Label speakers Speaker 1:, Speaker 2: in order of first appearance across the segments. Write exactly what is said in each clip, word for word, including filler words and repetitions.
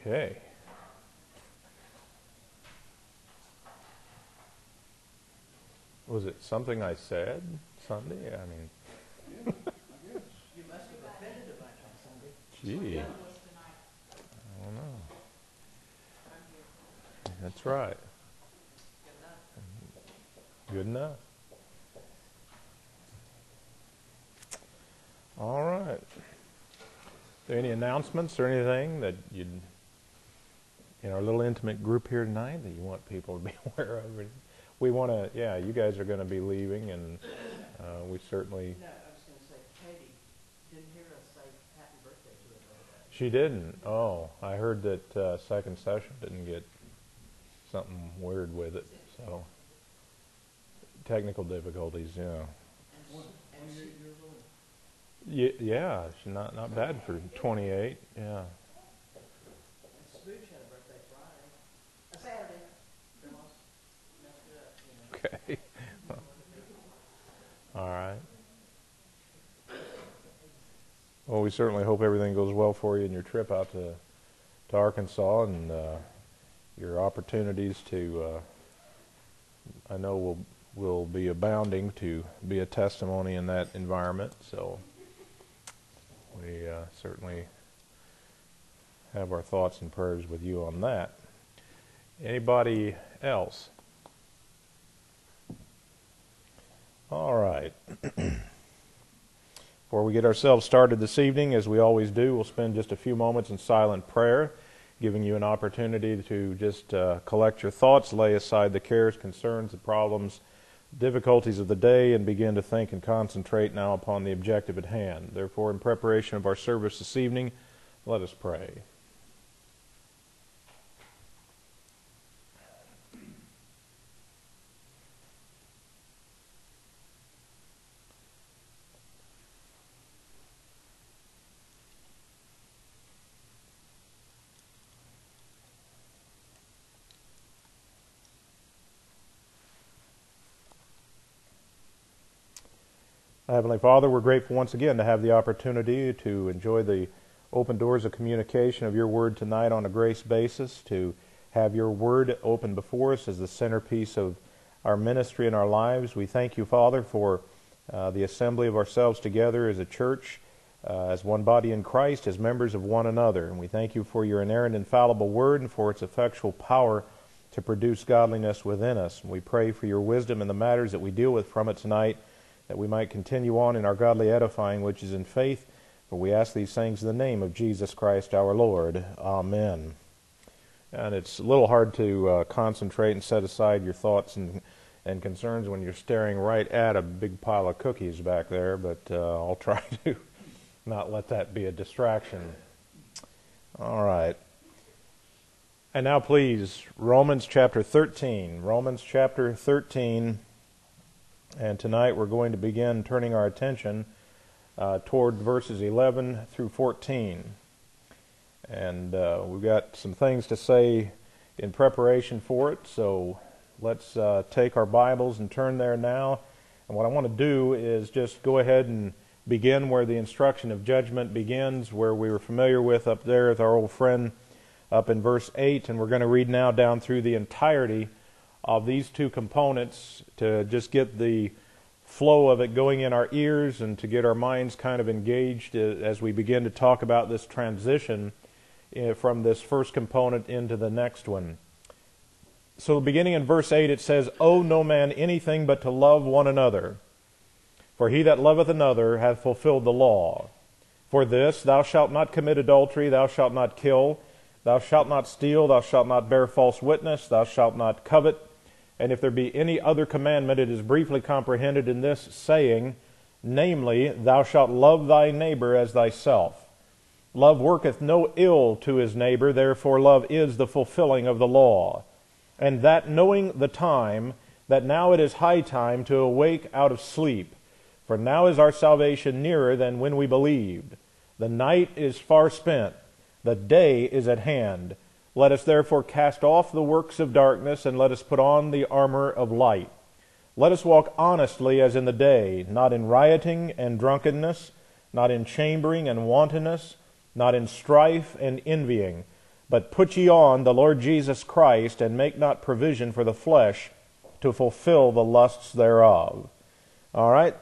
Speaker 1: Okay. Was it something I said Sunday? I mean,
Speaker 2: You must have offended a bunch on Sunday.
Speaker 1: gee, I don't know. That's right. Good enough. All right. Are there any announcements or anything that you'd, in our little intimate group here tonight, that you want people to be aware of? We want to, yeah, you guys are going to be leaving, and uh, we certainly...
Speaker 2: No, I was going to say, Katie didn't hear us say happy birthday to her today.
Speaker 1: She didn't? Oh, I heard that uh, second session didn't get something weird with it, so... Technical difficulties, yeah.
Speaker 2: And, and she,
Speaker 1: Y- yeah, she's not, not bad for twenty-eight, yeah.
Speaker 2: and Spooch had a birthday Friday. A Saturday. They almost messed it up, you know.
Speaker 1: Okay. All right. Well, we certainly hope everything goes well for you in your trip out to, to Arkansas, and uh, your opportunities to, uh, I know will will be abounding to be a testimony in that environment. So we uh, certainly have our thoughts and prayers with you on that. Anybody else? All right. Before we get ourselves started this evening, as we always do, we'll spend just a few moments in silent prayer, giving you an opportunity to just uh, collect your thoughts, lay aside the cares, concerns, the problems, difficulties of the day, and begin to think and concentrate now upon the objective at hand. Therefore, in preparation of our service this evening, let us pray. Heavenly Father, we're grateful once again to have the opportunity to enjoy the open doors of communication of your word tonight on a grace basis, to have your word open before us as the centerpiece of our ministry and our lives. We thank you, Father, for uh, the assembly of ourselves together as a church, uh, as one body in Christ, as members of one another. And we thank you for your inerrant, infallible word and for its effectual power to produce godliness within us. And we pray for your wisdom in the matters that we deal with from it tonight, that we might continue on in our godly edifying, which is in faith. For we ask these things in the name of Jesus Christ our Lord. Amen. And it's a little hard to uh, concentrate and set aside your thoughts and, and concerns when you're staring right at a big pile of cookies back there, but uh, I'll try to not let that be a distraction. All right. And now please, Romans chapter thirteen. Romans chapter thirteen. And tonight we're going to begin turning our attention uh, toward verses eleven through fourteen. And uh, we've got some things to say in preparation for it, so let's uh, take our Bibles and turn there now. And what I want to do is just go ahead and begin where the instruction of judgment begins, where we were familiar with up there with our old friend up in verse eight. And we're going to read now down through the entirety of these two components to just get the flow of it going in our ears and to get our minds kind of engaged as we begin to talk about this transition from this first component into the next one. So beginning in verse eight, it says, "Owe no man anything but to love one another. For he that loveth another hath fulfilled the law. For this, thou shalt not commit adultery, thou shalt not kill, thou shalt not steal, thou shalt not bear false witness, thou shalt not covet. And if there be any other commandment, it is briefly comprehended in this saying, namely, thou shalt love thy neighbor as thyself. Love worketh no ill to his neighbor, therefore love is the fulfilling of the law. And that knowing the time, that now it is high time to awake out of sleep. For now is our salvation nearer than when we believed. The night is far spent, the day is at hand. Let us therefore cast off the works of darkness, and let us put on the armor of light. Let us walk honestly as in the day, not in rioting and drunkenness, not in chambering and wantonness, not in strife and envying, But put ye on the Lord Jesus Christ, and make not provision for the flesh to fulfill the lusts thereof. All right?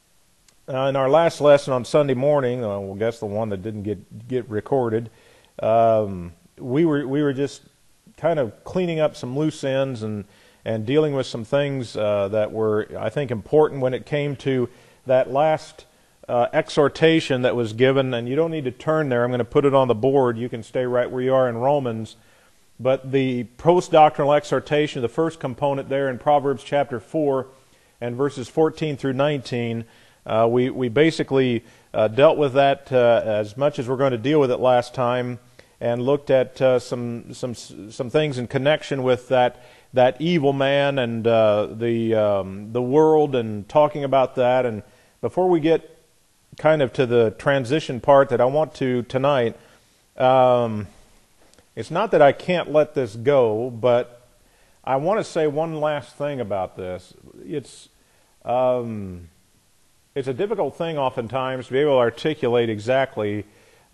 Speaker 1: Uh, in our last lesson on Sunday morning, uh, well, I guess the one that didn't get get recorded, um, we were we were just kind of cleaning up some loose ends and and dealing with some things uh, that were, I think, important when it came to that last uh, exhortation that was given. And you don't need to turn there. I'm going to put it on the board. You can stay right where you are in Romans. But the post-doctrinal exhortation, the first component there in Proverbs chapter four and verses fourteen through nineteen, uh, we, we basically uh, dealt with that uh, as much as we're going to deal with it last time, and looked at uh, some some some things in connection with that that evil man and uh, the um, the world, and talking about that. And before we get kind of to the transition part that I want to tonight, um, it's not that I can't let this go, but I want to say one last thing about this. It's um, it's a difficult thing oftentimes to be able to articulate exactly,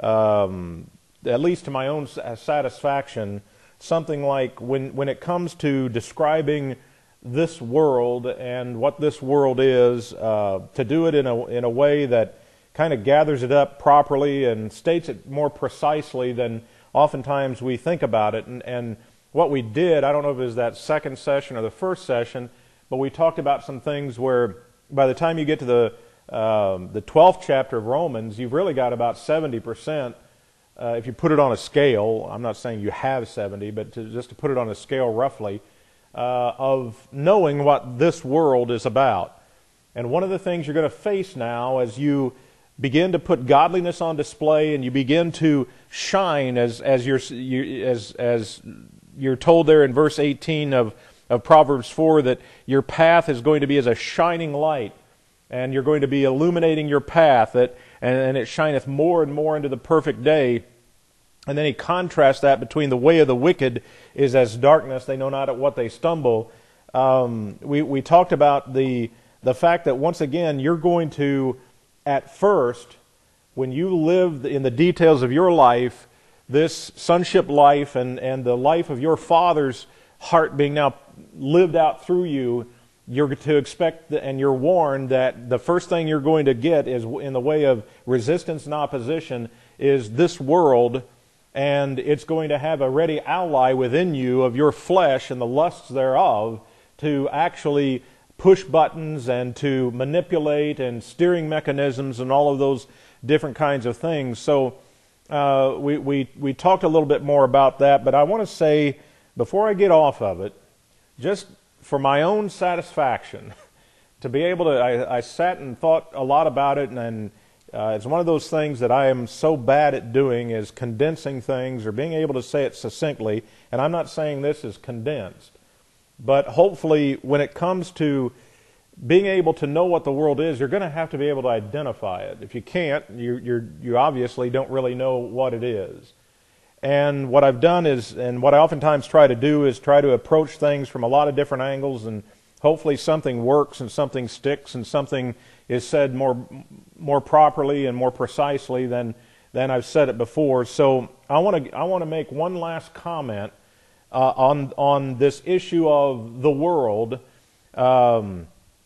Speaker 1: um, at least to my own satisfaction, something like when, when it comes to describing this world and what this world is, uh, to do it in a in a way that kind of gathers it up properly and states it more precisely than oftentimes we think about it. And, and what we did, I don't know if it was that second session or the first session, but we talked about some things where by the time you get to the um, the twelfth chapter of Romans, you've really got about seventy percent. Uh, if you put it on a scale, I'm not saying you have seventy, but to, just to put it on a scale roughly, uh, of knowing what this world is about. And one of the things you're going to face now as you begin to put godliness on display and you begin to shine, as as you're you, as as you're told there in verse eighteen of of Proverbs four, that your path is going to be as a shining light, and you're going to be illuminating your path, that and, and it shineth more and more into the perfect day. And then he contrasts that between the way of the wicked is as darkness; they know not at what they stumble. Um, we we talked about the the fact that once again you're going to, at first, when you live in the details of your life, this sonship life and, and the life of your Father's heart being now lived out through you, you're to expect, and you're warned that the first thing you're going to get is in the way of resistance and opposition is this world, and it's going to have a ready ally within you of your flesh and the lusts thereof to actually push buttons and to manipulate and steering mechanisms and all of those different kinds of things. So uh, we, we, we talked a little bit more about that, but I want to say, before I get off of it, just for my own satisfaction, to be able to, I, I sat and thought a lot about it, and, and uh, it's one of those things that I am so bad at doing, is condensing things or being able to say it succinctly, and I'm not saying this is condensed. But hopefully, when it comes to being able to know what the world is, you're going to have to be able to identify it. If you can't, you you're, you obviously don't really know what it is. And what I've done is, and what I oftentimes try to do, is try to approach things from a lot of different angles, and hopefully something works and something sticks and something is said more more properly and more precisely than than I've said it before. So I want to I want to make one last comment Uh, on on this issue of the world, um,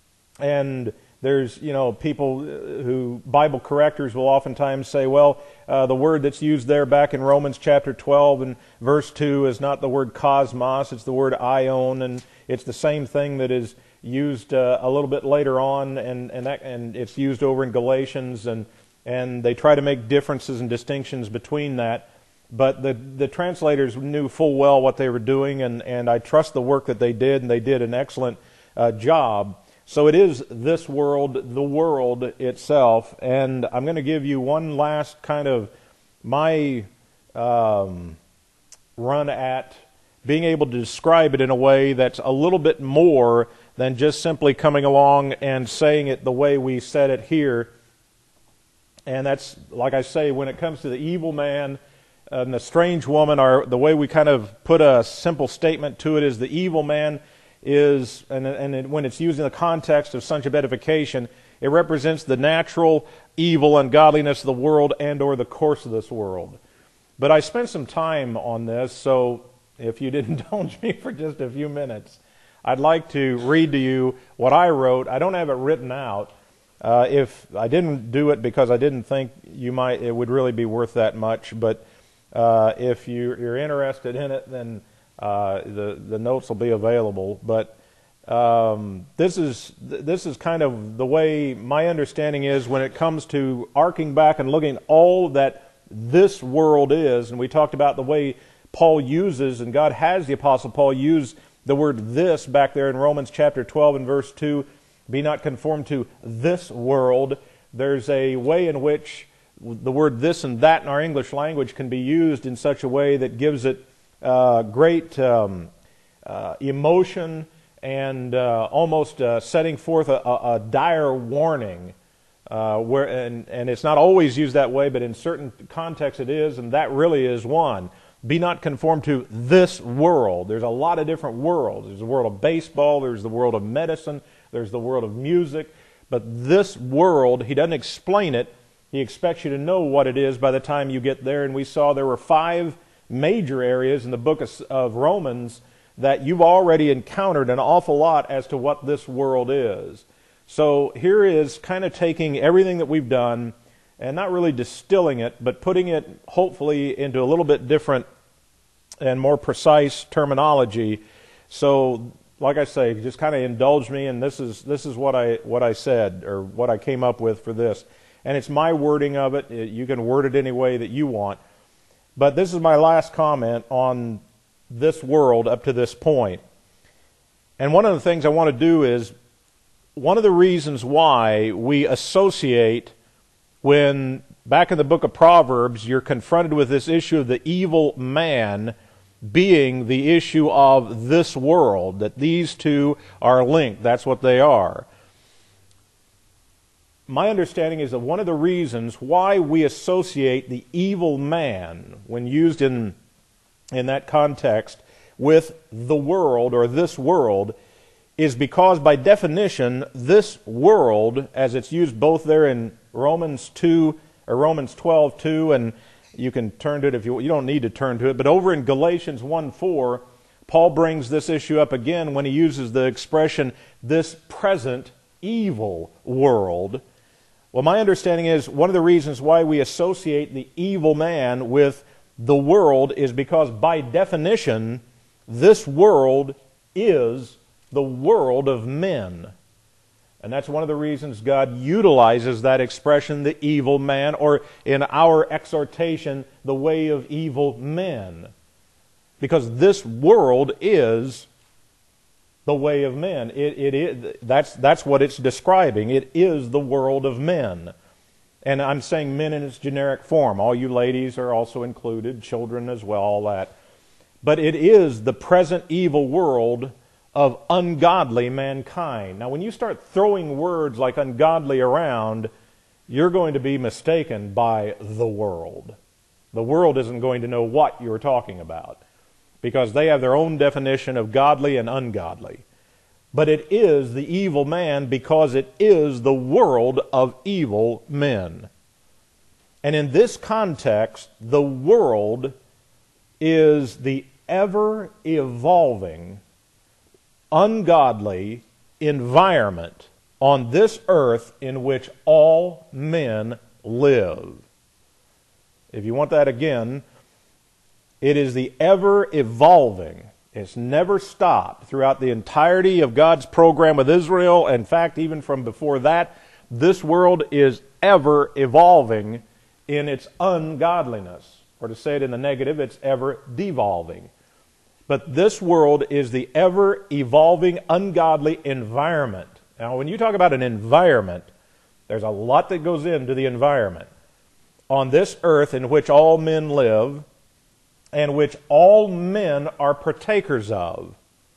Speaker 1: and there's you know people who Bible correctors will oftentimes say, well, uh, the word that's used there back in Romans chapter twelve and verse two is not the word cosmos, it's the word aion, and it's the same thing that is used uh, a little bit later on, and and that and it's used over in Galatians, and and they try to make differences and distinctions between that. But the the translators knew full well what they were doing, and, and I trust the work that they did, and they did an excellent uh, job. So it is this world, the world itself, and I'm going to give you one last kind of my um, run at being able to describe it in a way that's a little bit more than just simply coming along and saying it the way we said it here. And that's, like I say, when it comes to the evil man and the strange woman, are the way we kind of put a simple statement to it is the evil man is, and, and it, when it's used in the context of sonship edification, it represents the natural evil and godliness of the world and or the course of this world. But I spent some time on this, so if you'd indulge me for just a few minutes, I'd like to read to you what I wrote. I don't have it written out. Uh, if I didn't do it because I didn't think you might, it would really be worth that much. But uh, if you, you're interested in it, then uh, the the notes will be available. But um, this is this is kind of the way my understanding is when it comes to arcing back and looking at all that this world is. And we talked about the way Paul uses, and God has the Apostle Paul use the word "this" back there in Romans chapter twelve and verse two. Be not conformed to this world. There's a way in which the word "this" and "that" in our English language can be used in such a way that gives it uh, great um, uh, emotion and uh, almost uh, setting forth a, a, a dire warning. Uh, where and, and it's not always used that way, but in certain contexts it is, and that really is one. Be not conformed to this world. There's a lot of different worlds. There's the world of baseball. There's the world of medicine. There's the world of music. But this world, he doesn't explain it. He expects you to know what it is by the time you get there. And we saw there were five major areas in the book of, of Romans that you've already encountered an awful lot as to what this world is. So here is kind of taking everything that we've done and not really distilling it, but putting it hopefully into a little bit different and more precise terminology. So, like I say, just kind of indulge me, and this is this is what I what I said or what I came up with for this, and it's my wording of it. You can word it any way that you want, but this is my last comment on this world up to this point. And one of the things I want to do is one of the reasons why we associate when back in the book of Proverbs you're confronted with this issue of the evil man being the issue of this world, that these two are linked. That's what they are. My understanding is that one of the reasons why we associate the evil man, when used in, in that context, with the world or this world, is because by definition, this world, as it's used both there in Romans two, or Romans twelve two, and you can turn to it if you you don't need to turn to it, but over in Galatians one four, Paul brings this issue up again when he uses the expression, this present evil world. Well, my understanding is one of the reasons why we associate the evil man with the world is because by definition, this world is the world of men. And that's one of the reasons God utilizes that expression, the evil man, or in our exhortation, the way of evil men. Because this world is the way of men. It, it is, that's, that's what it's describing. It is the world of men. And I'm saying men in its generic form. All you ladies are also included, children as well, all that. But it is the present evil world of ungodly mankind. Now, when you start throwing words like ungodly around, you're going to be mistaken by the world. The world isn't going to know what you're talking about because they have their own definition of godly and ungodly. But it is the evil man because it is the world of evil men. And in this context, the world is the ever-evolving ungodly environment on this earth in which all men live. If you want that again, it is the ever-evolving. It's never stopped throughout the entirety of God's program with Israel. In fact, even from before that, this world is ever evolving in its ungodliness. Or to say it in the negative, it's ever devolving. But this world is the ever-evolving, ungodly environment. Now, when you talk about an environment, there's a lot that goes into the environment. On this earth in which all men live, and which all men are partakers of.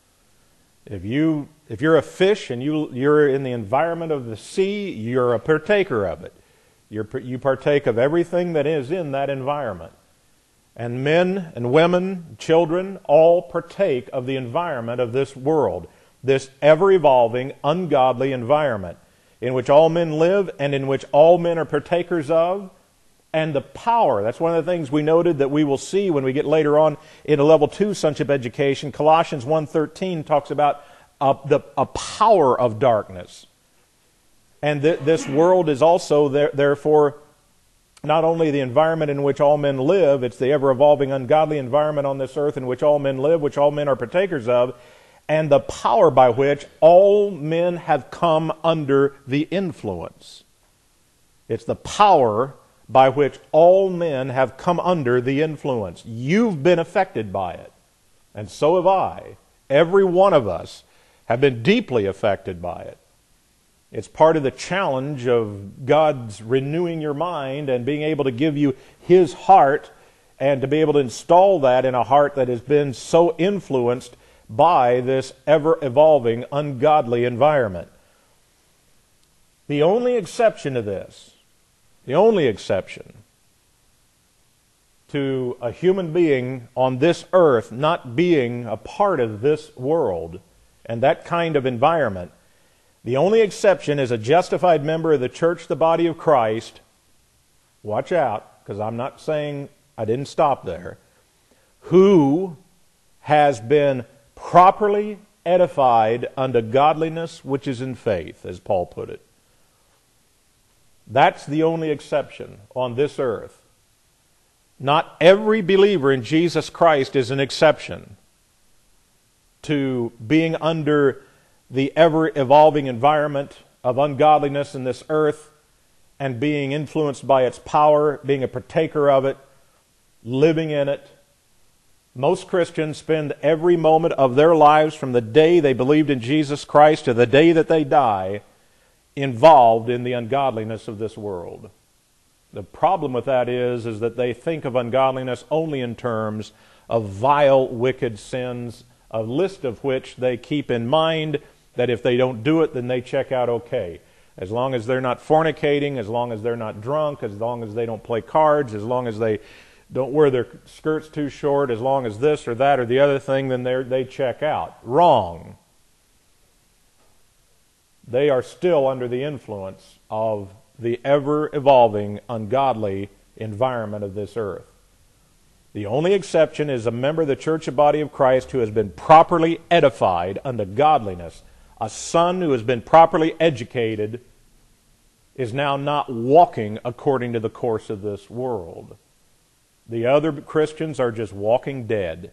Speaker 1: If you, if you're a fish and you, you're in the environment of the sea, you're a partaker of it. You're, you partake of everything that is in that environment. And men and women, children, all partake of the environment of this world, this ever-evolving, ungodly environment in which all men live and in which all men are partakers of. and the power. That's one of the things we noted that we will see when we get later on in a level two sonship education. Colossians one thirteen talks about uh, the a power of darkness. And th- this world is also, there, therefore, not only the environment in which all men live, it's the ever-evolving ungodly environment on this earth in which all men live, which all men are partakers of, and the power by which all men have come under the influence. It's the power by which all men have come under the influence. You've been affected by it, and so have I. Every one of us have been deeply affected by it. It's part of the challenge of God's renewing your mind and being able to give you His heart and to be able to install that in a heart that has been so influenced by this ever-evolving, ungodly environment. The only exception to this, the only exception to a human being on this earth not being a part of this world and that kind of environment, the only exception is a justified member of the church, the body of Christ. Watch out, because I'm not saying I didn't stop there. Who has been properly edified unto godliness which is in faith, as Paul put it. That's the only exception on this earth. Not every believer in Jesus Christ is an exception to being under the ever-evolving environment of ungodliness in this earth and being influenced by its power, being a partaker of it, living in it. Most Christians spend every moment of their lives from the day they believed in Jesus Christ to the day that they die involved in the ungodliness of this world. The problem with that is, is that they think of ungodliness only in terms of vile, wicked sins, a list of which they keep in mind that if they don't do it, then they check out okay. As long as they're not fornicating, as long as they're not drunk, as long as they don't play cards, as long as they don't wear their skirts too short, as long as this or that or the other thing, then they they check out. Wrong. They are still under the influence of the ever-evolving, ungodly environment of this earth. The only exception is a member of the church and body of Christ who has been properly edified unto godliness. A son who has been properly educated is now not walking according to the course of this world. The other Christians are just walking dead.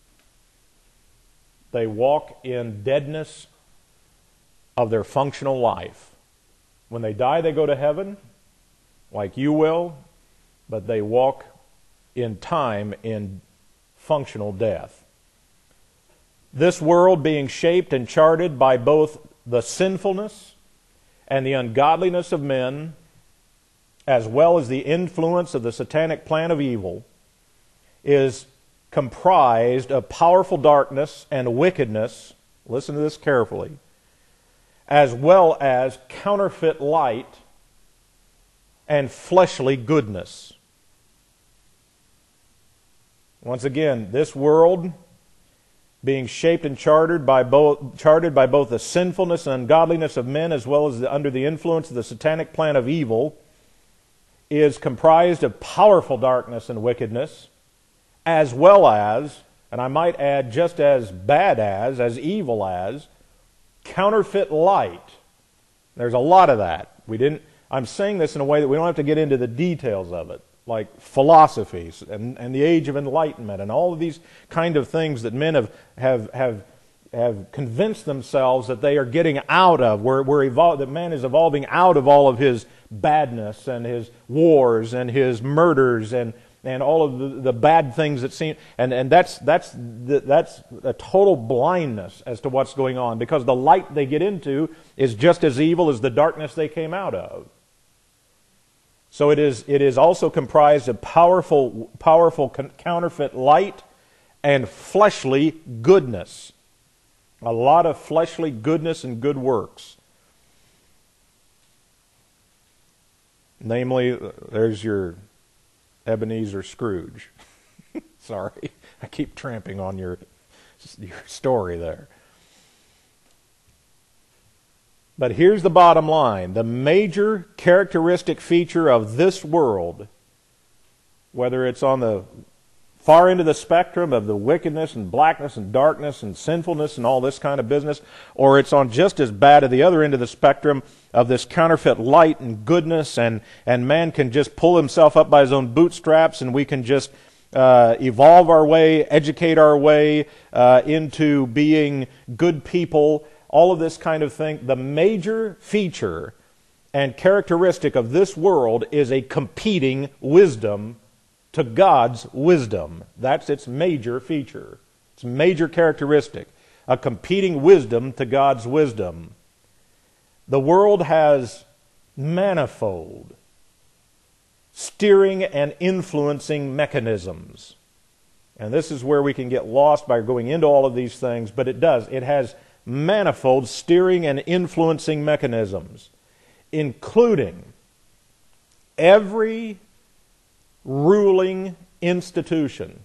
Speaker 1: They walk in deadness of their functional life. When they die, they go to heaven, like you will, but they walk in time in functional death. This world being shaped and charted by both the sinfulness and the ungodliness of men, as well as the influence of the satanic plan of evil, is comprised of powerful darkness and wickedness, listen to this carefully, as well as counterfeit light and fleshly goodness. Once again, this world being shaped and chartered by both, charted by both the sinfulness and ungodliness of men, as well as the, under the influence of the satanic plan of evil, is comprised of powerful darkness and wickedness, as well as, and I might add just as bad as, as evil as, counterfeit light. There's a lot of that. We didn't. I'm saying this in a way that we don't have to get into the details of it, like philosophies and, and the age of enlightenment and all of these kind of things that men have have have, have convinced themselves that they are getting out of. Where we're evol- that man is evolving out of all of his badness and his wars and his murders and and all of the, the bad things that seem, and, and that's that's the, that's a total blindness as to what's going on, because the light they get into is just as evil as the darkness they came out of. So it is it is also comprised of powerful powerful counterfeit light and fleshly goodness. A lot of fleshly goodness and good works. Namely, there's your Ebenezer Scrooge. Sorry, I keep tramping on your, your story there. But here's the bottom line. The major characteristic feature of this world whether it's on the far end of the spectrum of the wickedness and blackness and darkness and sinfulness and all this kind of business, or it's on just as bad at the other end of the spectrum of this counterfeit light and goodness, and, and man can just pull himself up by his own bootstraps, and we can just uh, evolve our way, educate our way uh, into being good people, all of this kind of thing. The major feature and characteristic of this world is a competing wisdom to God's wisdom. That's its major feature. Its major characteristic. A competing wisdom to God's wisdom. The world has manifold steering and influencing mechanisms. And this is where we can get lost by going into all of these things, but it does. It has manifold steering and influencing mechanisms, including every ruling institution.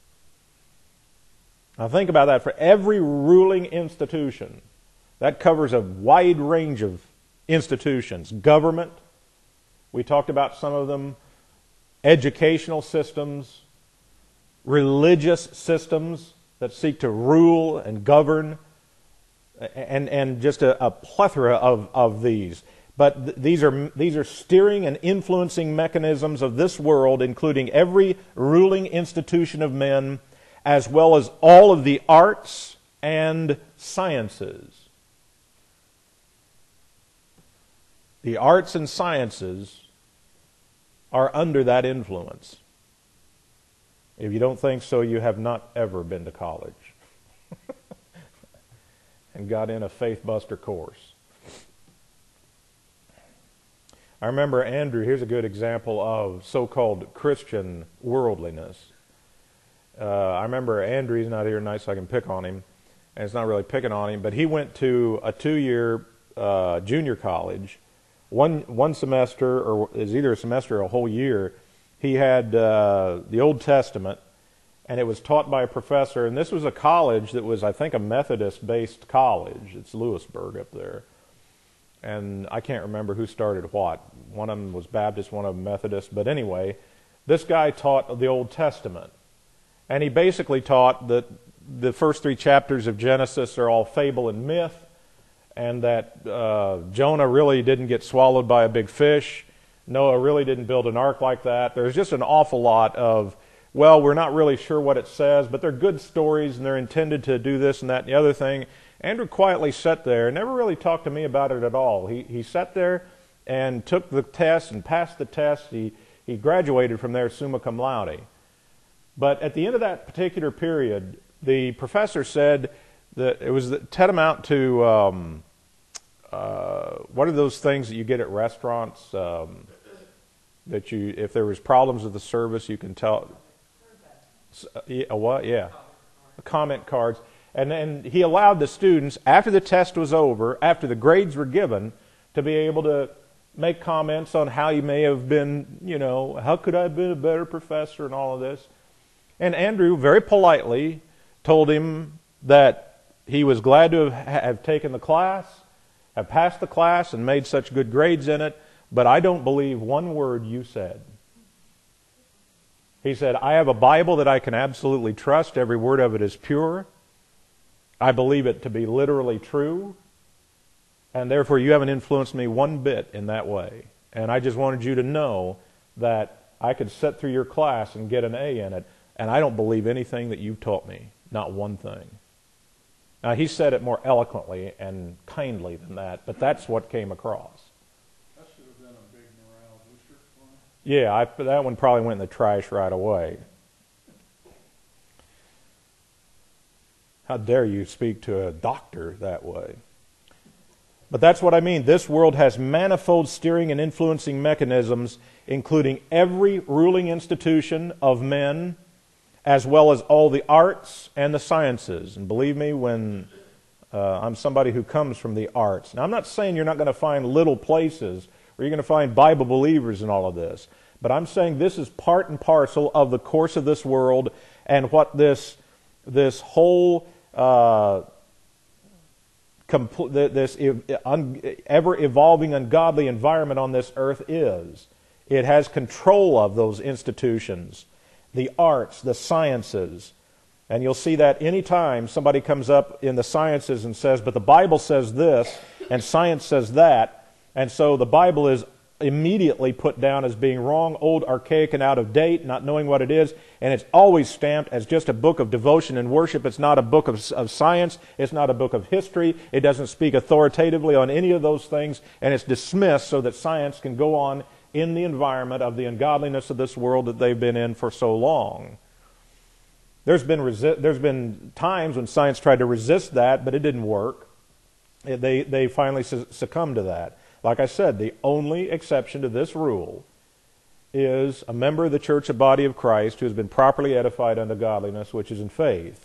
Speaker 1: Now think about that. For every ruling institution, that covers a wide range of institutions. Government, we talked about some of them. Educational systems, religious systems that seek to rule and govern, and, and just a, a plethora of, of these. But th- these are these are steering and influencing mechanisms of this world, including every ruling institution of men, as well as all of the arts and sciences. The arts and sciences are under that influence. If you don't think so, you have not ever been to college and got in a Faith Buster course. I remember Andrew, here's a good example of so-called Christian worldliness. Uh, I remember Andrew, he's not here tonight so I can pick on him, and it's not really picking on him, but he went to a two-year uh, junior college. One one semester, or is either a semester or a whole year, he had uh, the Old Testament, and it was taught by a professor, and this was a college that was, I think, a Methodist-based college. It's Lewisburg up there. And I can't remember who started what. One of them was Baptist, one of them Methodist. But anyway, this guy taught the Old Testament. And he basically taught that the first three chapters of Genesis are all fable and myth, and that uh, Jonah really didn't get swallowed by a big fish. Noah really didn't build an ark like that. There's just an awful lot of, well, we're not really sure what it says, but they're good stories, and they're intended to do this and that and the other thing. Andrew quietly sat there and never really talked to me about it at all. He he sat there and took the test and passed the test. He, he graduated from there summa cum laude. But at the end of that particular period, the professor said that it was tantamount to, um, uh, what are those things that you get at restaurants, um, that you, if there was problems with the service, you can tell. A what? Yeah. Comment cards. And then he allowed the students, after the test was over, after the grades were given, to be able to make comments on how you may have been, you know, how could I have been a better professor and all of this. And Andrew very politely told him that he was glad to have, have taken the class, have passed the class and made such good grades in it, but I don't believe one word you said. He said, I have a Bible that I can absolutely trust. Every word of it is pure. I believe it to be literally true, and therefore you haven't influenced me one bit in that way. And I just wanted you to know that I could sit through your class and get an A in it, and I don't believe anything that you've taught me, not one thing. Now, he said it more eloquently and kindly than that, but that's what came across.
Speaker 3: That should have been a big morale booster for him.
Speaker 1: Yeah, I, that one probably went in the trash right away. How dare you speak to a doctor that way? But that's what I mean. This world has manifold steering and influencing mechanisms, including every ruling institution of men, as well as all the arts and the sciences. And believe me, when uh, I'm somebody who comes from the arts. Now, I'm not saying you're not going to find little places where you're going to find Bible believers in all of this. But I'm saying this is part and parcel of the course of this world and what this, this whole Uh, compl- this ever-evolving ungodly environment on this earth is. It has control of those institutions, the arts, the sciences. And you'll see that anytime somebody comes up in the sciences and says, but the Bible says this, and science says that, and so the Bible is immediately put down as being wrong, old, archaic, and out of date, not knowing what it is, and it's always stamped as just a book of devotion and worship. It's not a book of, of science. It's not a book of history. It doesn't speak authoritatively on any of those things, and it's dismissed so that science can go on in the environment of the ungodliness of this world that they've been in for so long. There's been resi- there's been times when science tried to resist that, but it didn't work. It, they, they finally su- succumbed to that. Like I said, the only exception to this rule is a member of the church, a body of Christ, who has been properly edified unto godliness, which is in faith.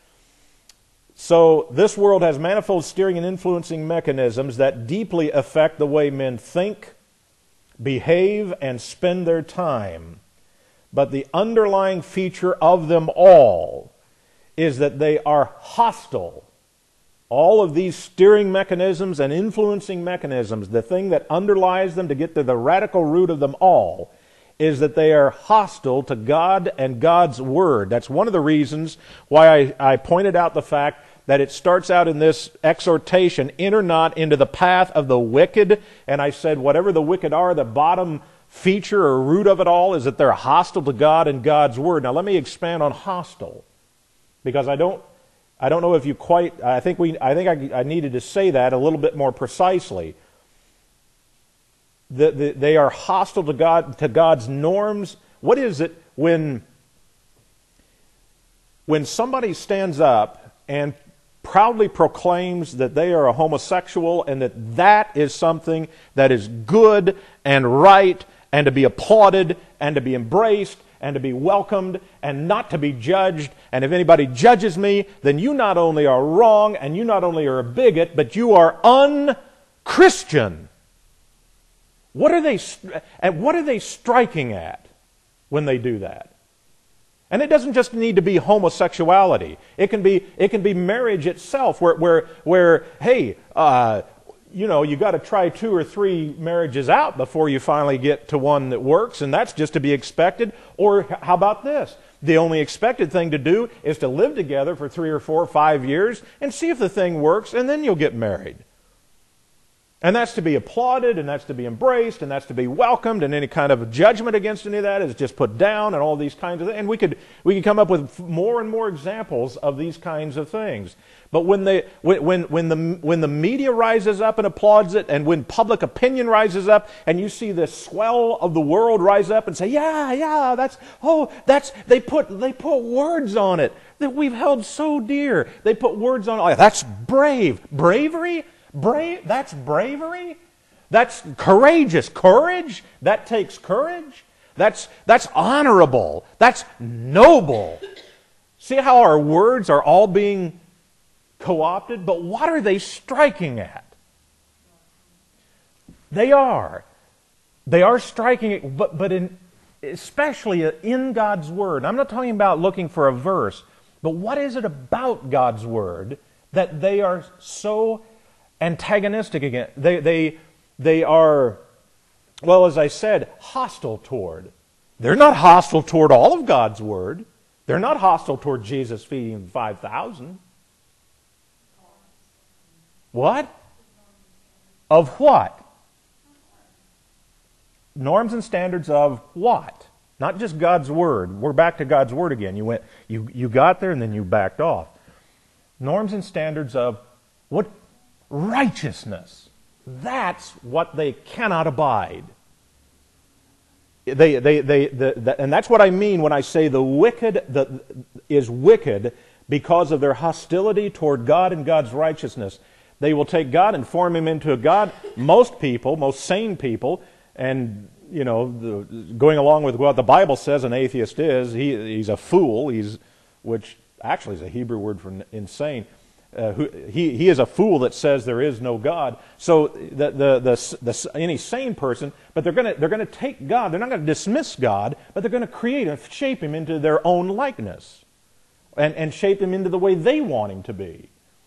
Speaker 1: So this world has manifold steering and influencing mechanisms that deeply affect the way men think, behave, and spend their time. But the underlying feature of them all is that they are hostile. All of these steering mechanisms and influencing mechanisms, the thing that underlies them to get to the radical root of them all, is that they are hostile to God and God's Word. That's one of the reasons why I, I pointed out the fact that it starts out in this exhortation, enter not into the path of the wicked. And I said, whatever the wicked are, the bottom feature or root of it all is that they're hostile to God and God's Word. Now let me expand on hostile, because I don't I don't know if you quite, I think we, I think I, I needed to say that a little bit more precisely. The, the, they are hostile to God, to God's norms. What is it when, when somebody stands up and proudly proclaims that they are a homosexual and that that is something that is good and right and to be applauded and to be embraced and to be welcomed and not to be judged, and if anybody judges me, then you not only are wrong and you not only are a bigot, but you are un-Christian. What are they, and what are they striking at when they do that? And it doesn't just need to be homosexuality. It can be it can be marriage itself, where where where hey, uh, you know, you got to try two or three marriages out before you finally get to one that works, and that's just to be expected. Or how about this? The only expected thing to do is to live together for three or four or five years and see if the thing works, and then you'll get married. And that's to be applauded, and that's to be embraced, and that's to be welcomed, and any kind of judgment against any of that is just put down, and all these kinds of things. And we could we could come up with more and more examples of these kinds of things. But when they when when when the when the media rises up and applauds it, and when public opinion rises up, and you see this swell of the world rise up and say, yeah, yeah, that's oh, that's they put they put words on it that we've held so dear. They put words on, oh, that's brave, bravery. Brave, that's bravery. That's courageous. Courage, that takes courage. That's that's honorable. That's noble. See how our words are all being co-opted? But what are they striking at? They are. They are striking it, but, but in, especially in God's Word. I'm not talking about looking for a verse, but what is it about God's Word that they are so antagonistic again? They, they, they are, well, as I said, hostile toward. They're not hostile toward all of God's Word. They're not hostile toward Jesus feeding five thousand. What? Of what? Norms and standards of what? Not just God's Word. We're back to God's Word again. You went, you, you got there and then you backed off. Norms and standards of what? Righteousness. That's what they cannot abide. They, they, they, the, the, and that's what I mean when I say the wicked the, is wicked because of their hostility toward God and God's righteousness. They will take God and form Him into a God. Most people, most sane people, and you know, the, going along with what the Bible says an atheist is, he, he's a fool. He's, which actually is a Hebrew word for insane. Uh, who, he, he is a fool that says there is no God. So the, the, the, the, any sane person, but they're going to they're going to take God. They're not going to dismiss God, but they're going to create and shape Him into their own likeness, and and shape Him into the way they want Him to be.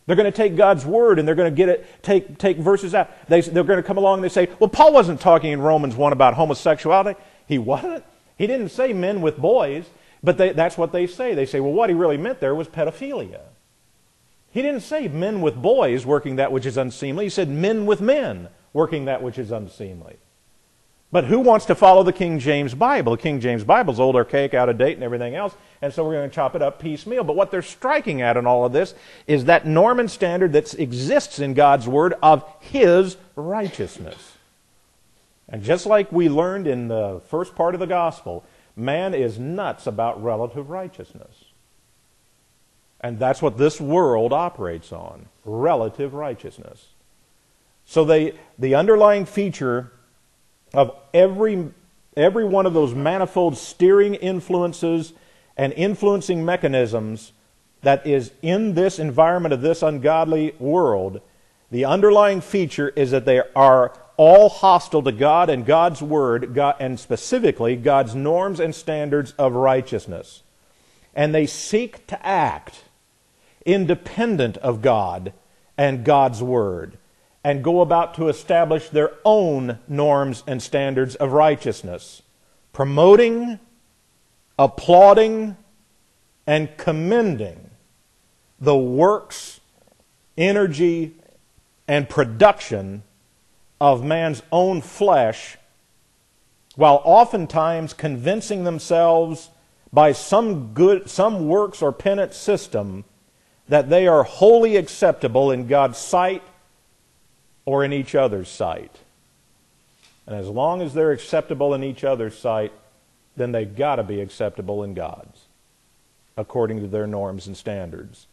Speaker 1: They're going to take God's word and they're going to get it, take, take verses out. They, they're going to come along and they say, well, Paul wasn't talking in Romans one about homosexuality. He wasn't. He didn't say men with boys, but they, that's what they say. They say, well, what he really meant there was pedophilia. He didn't say men with boys working that which is unseemly. He said men with men working that which is unseemly. But who wants to follow the King James Bible? The King James Bible's old, archaic, out of date, and everything else, and so we're going to chop it up piecemeal. But what they're striking at in all of this is that norm and standard that exists in God's Word of His righteousness. And just like we learned in the first part of the gospel, man is nuts about relative righteousness. And that's what this world operates on, relative righteousness. So they, the underlying feature of every, every one of those manifold steering influences and influencing mechanisms that is in this environment of this ungodly world, the underlying feature is that they are all hostile to God and God's Word, God, and specifically God's norms and standards of righteousness. And they seek to act independent of God and God's Word, and go about to establish their own norms and standards of righteousness, promoting, applauding, and commending the works, energy, and production of man's own flesh, while oftentimes convincing themselves by some good, some works or penance system that they are wholly acceptable in God's sight or in each other's sight. And as long as they're acceptable in each other's sight, then they've got to be acceptable in God's, according to their norms and standards.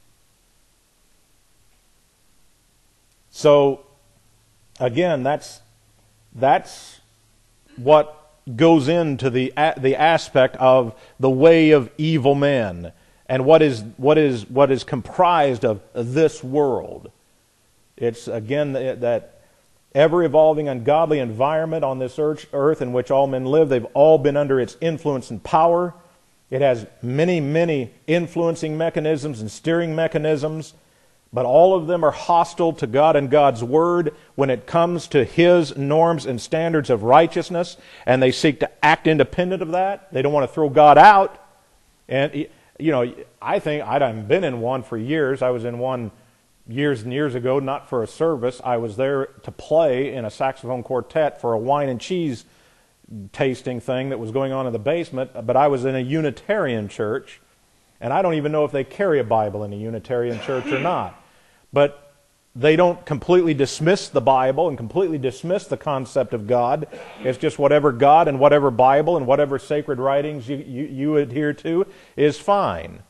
Speaker 1: So, again, that's that's what goes into the the aspect of the way of evil men, and what is what is what is comprised of this world. It's, again, that ever-evolving, ungodly environment on this earth in which all men live. They've all been under its influence and power. It has many, many influencing mechanisms and steering mechanisms, but all of them are hostile to God and God's Word when it comes to His norms and standards of righteousness, and they seek to act independent of that. They don't want to throw God out. And, you know, I think, I haven't been in one for years. I was in one years and years ago, not for a service. I was there to play in a saxophone quartet for a wine and cheese tasting thing that was going on in the basement, but I was in a Unitarian church, and I don't even know if they carry a Bible in a Unitarian church or not. But they don't completely dismiss the Bible and completely dismiss the concept of God. It's just whatever God and whatever Bible and whatever sacred writings you, you, you adhere to is fine.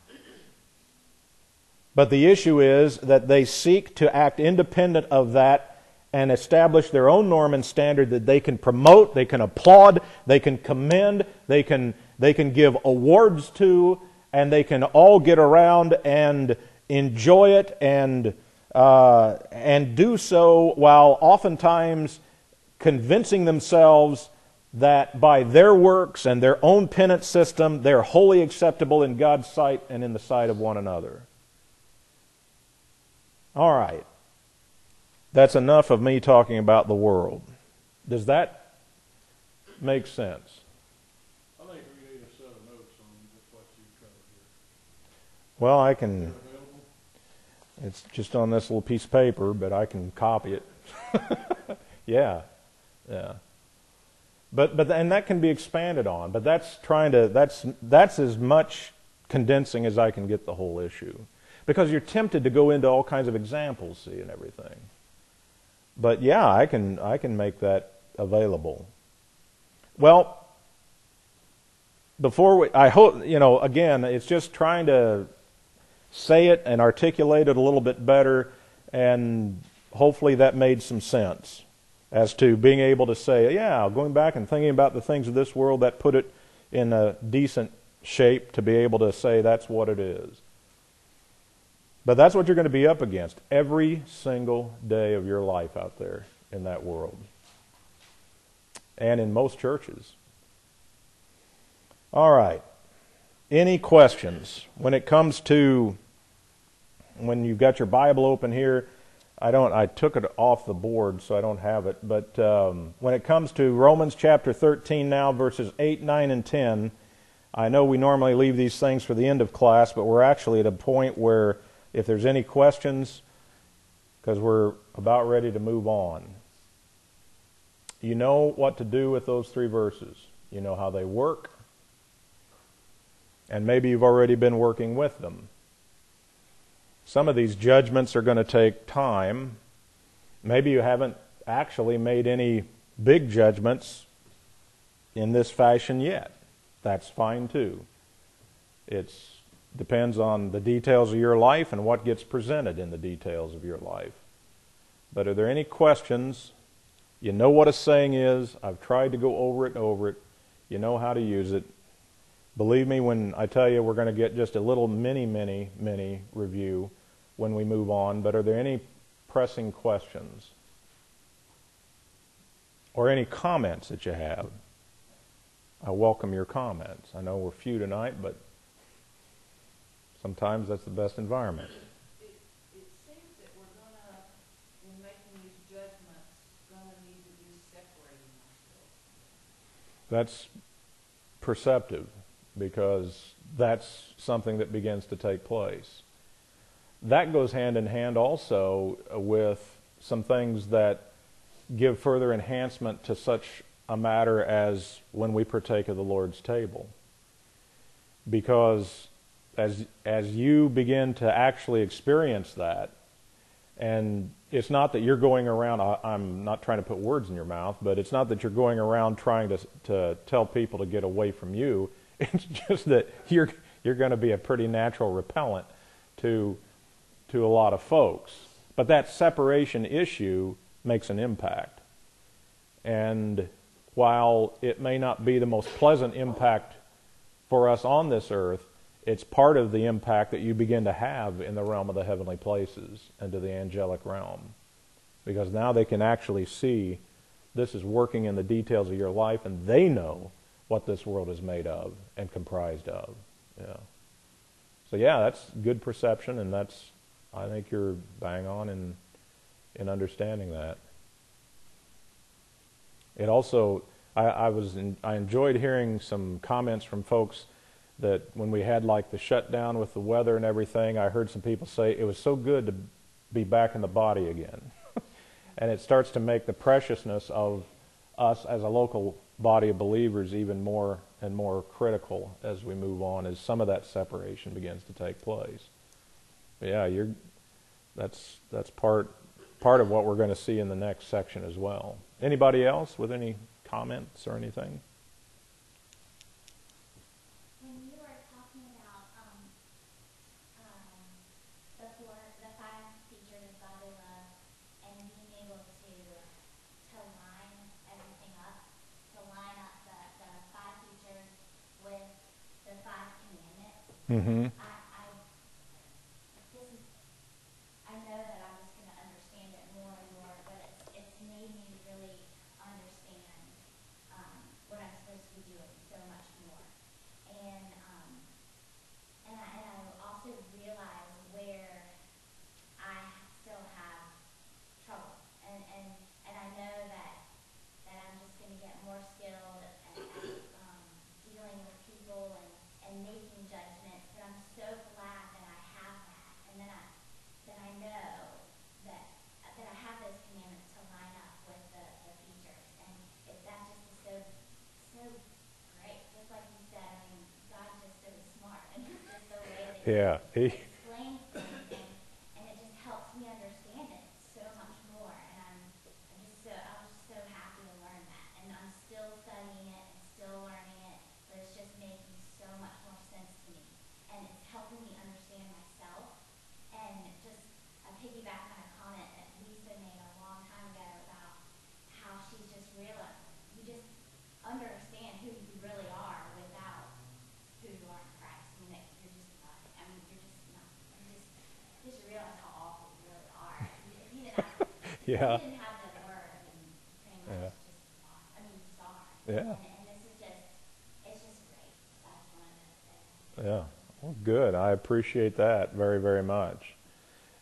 Speaker 1: But the issue is that they seek to act independent of that and establish their own norm and standard that they can promote, they can applaud, they can commend, they can, they can give awards to, and they can all get around and enjoy it and, uh, and do so while oftentimes convincing themselves that by their works and their own penance system, they're wholly acceptable in God's sight and in the sight of one another. All right. That's enough of me talking about the world. Does that make sense?
Speaker 3: I think we need a set of notes on just what you covered here.
Speaker 1: Well, I
Speaker 3: Is
Speaker 1: can...
Speaker 3: it available?
Speaker 1: It's just on this little piece of paper, but I can copy it. yeah. Yeah. But but and that can be expanded on, but that's trying to that's that's as much condensing as I can get the whole issue. Because you're tempted to go into all kinds of examples, see, and everything. But yeah, I can I can make that available. Well, before we, I hope, you know, again, it's just trying to say it and articulate it a little bit better, and hopefully that made some sense as to being able to say, yeah, going back and thinking about the things of this world, that put it in a decent shape to be able to say that's what it is. But that's what you're going to be up against every single day of your life out there in that world. And in most churches. All right. Any questions when it comes to when you've got your Bible open here, I don't. I took it off the board, so I don't have it. But um, when it comes to Romans chapter thirteen now, verses eight, nine, and ten, I know we normally leave these things for the end of class, but we're actually at a point where if there's any questions, because we're about ready to move on. You know what to do with those three verses. You know how they work, and maybe you've already been working with them. Some of these judgments are going to take time. Maybe you haven't actually made any big judgments in this fashion yet. That's fine too. It depends on the details of your life and what gets presented in the details of your life. But are there any questions? You know what a saying is. I've tried to go over it and over it. You know how to use it. Believe me when I tell you we're going to get just a little mini, mini, mini review when we move on. But are there any pressing questions? Or any comments that you have? I welcome your comments. I know we're few tonight, but sometimes that's the best environment.
Speaker 2: It, it seems that we're going to, in making these judgments, going to need to be separating ourselves.
Speaker 1: That's perceptive, because that's something that begins to take place. That goes hand in hand also with some things that give further enhancement to such a matter as when we partake of the Lord's table. Because as as you begin to actually experience that, and it's not that you're going around, I, I'm not trying to put words in your mouth, but it's not that you're going around trying to to tell people to get away from you. It's just that you're you're going to be a pretty natural repellent to to a lot of folks. But that separation issue makes an impact. And while it may not be the most pleasant impact for us on this earth, it's part of the impact that you begin to have in the realm of the heavenly places and to the angelic realm. Because now they can actually see this is working in the details of your life, and they know what this world is made of and comprised of. Yeah. So yeah, that's good perception, and that's, I think you're bang on in in understanding that. It also, I, I was, in, I enjoyed hearing some comments from folks that when we had like the shutdown with the weather and everything, I heard some people say it was so good to be back in the body again. And it starts to make the preciousness of us as a local body of believers even more and more critical as we move on, as some of that separation begins to take place. But yeah, you're, that's that's part part of what we're going to see in the next section as well. Anybody else with any comments or anything?
Speaker 4: When you were talking about um, um, the four, the five features of godly love, and being able to to line everything up, to line up the, the five features with the five commandments,
Speaker 1: Mm-hmm.
Speaker 4: I, I this is I know that I'm just going to understand it more and more, but it's it's made me really understand um, what I'm supposed to be doing so much more. And um, and I, and I also realize where I still have trouble, and and and I know that that I'm just going to get more skilled at, at um, dealing with people and and making judgments. But I'm so glad that I have that, and then I then I know that that I have those commandments to line up with the, the features, and it, that just is so so great. Just like you said, I mean, God's just so smart, and it's just the way that He
Speaker 1: Yeah. He,
Speaker 4: explains things, and, and it just helps me understand it so much more. And I'm, I'm just so I was just so happy to learn that, and I'm still studying it and still learning it, but it's just making so much more sense to me, and it's helping me understand myself. And just I piggyback on a comment that Lisa made a long time ago about how she's just realized you just understand who you really are without who you are in Christ. I mean, that you're just not. I mean, you're just not. You just just realize how awful you really are. If you didn't have,
Speaker 1: yeah.
Speaker 4: if you didn't have the word, I mean, pretty much
Speaker 1: Yeah.
Speaker 4: just lost. I mean, you just are.
Speaker 1: Yeah.
Speaker 4: And, and this is just, it's just great. I just wanted to say.
Speaker 1: Yeah. Well, good. I appreciate that very, very much.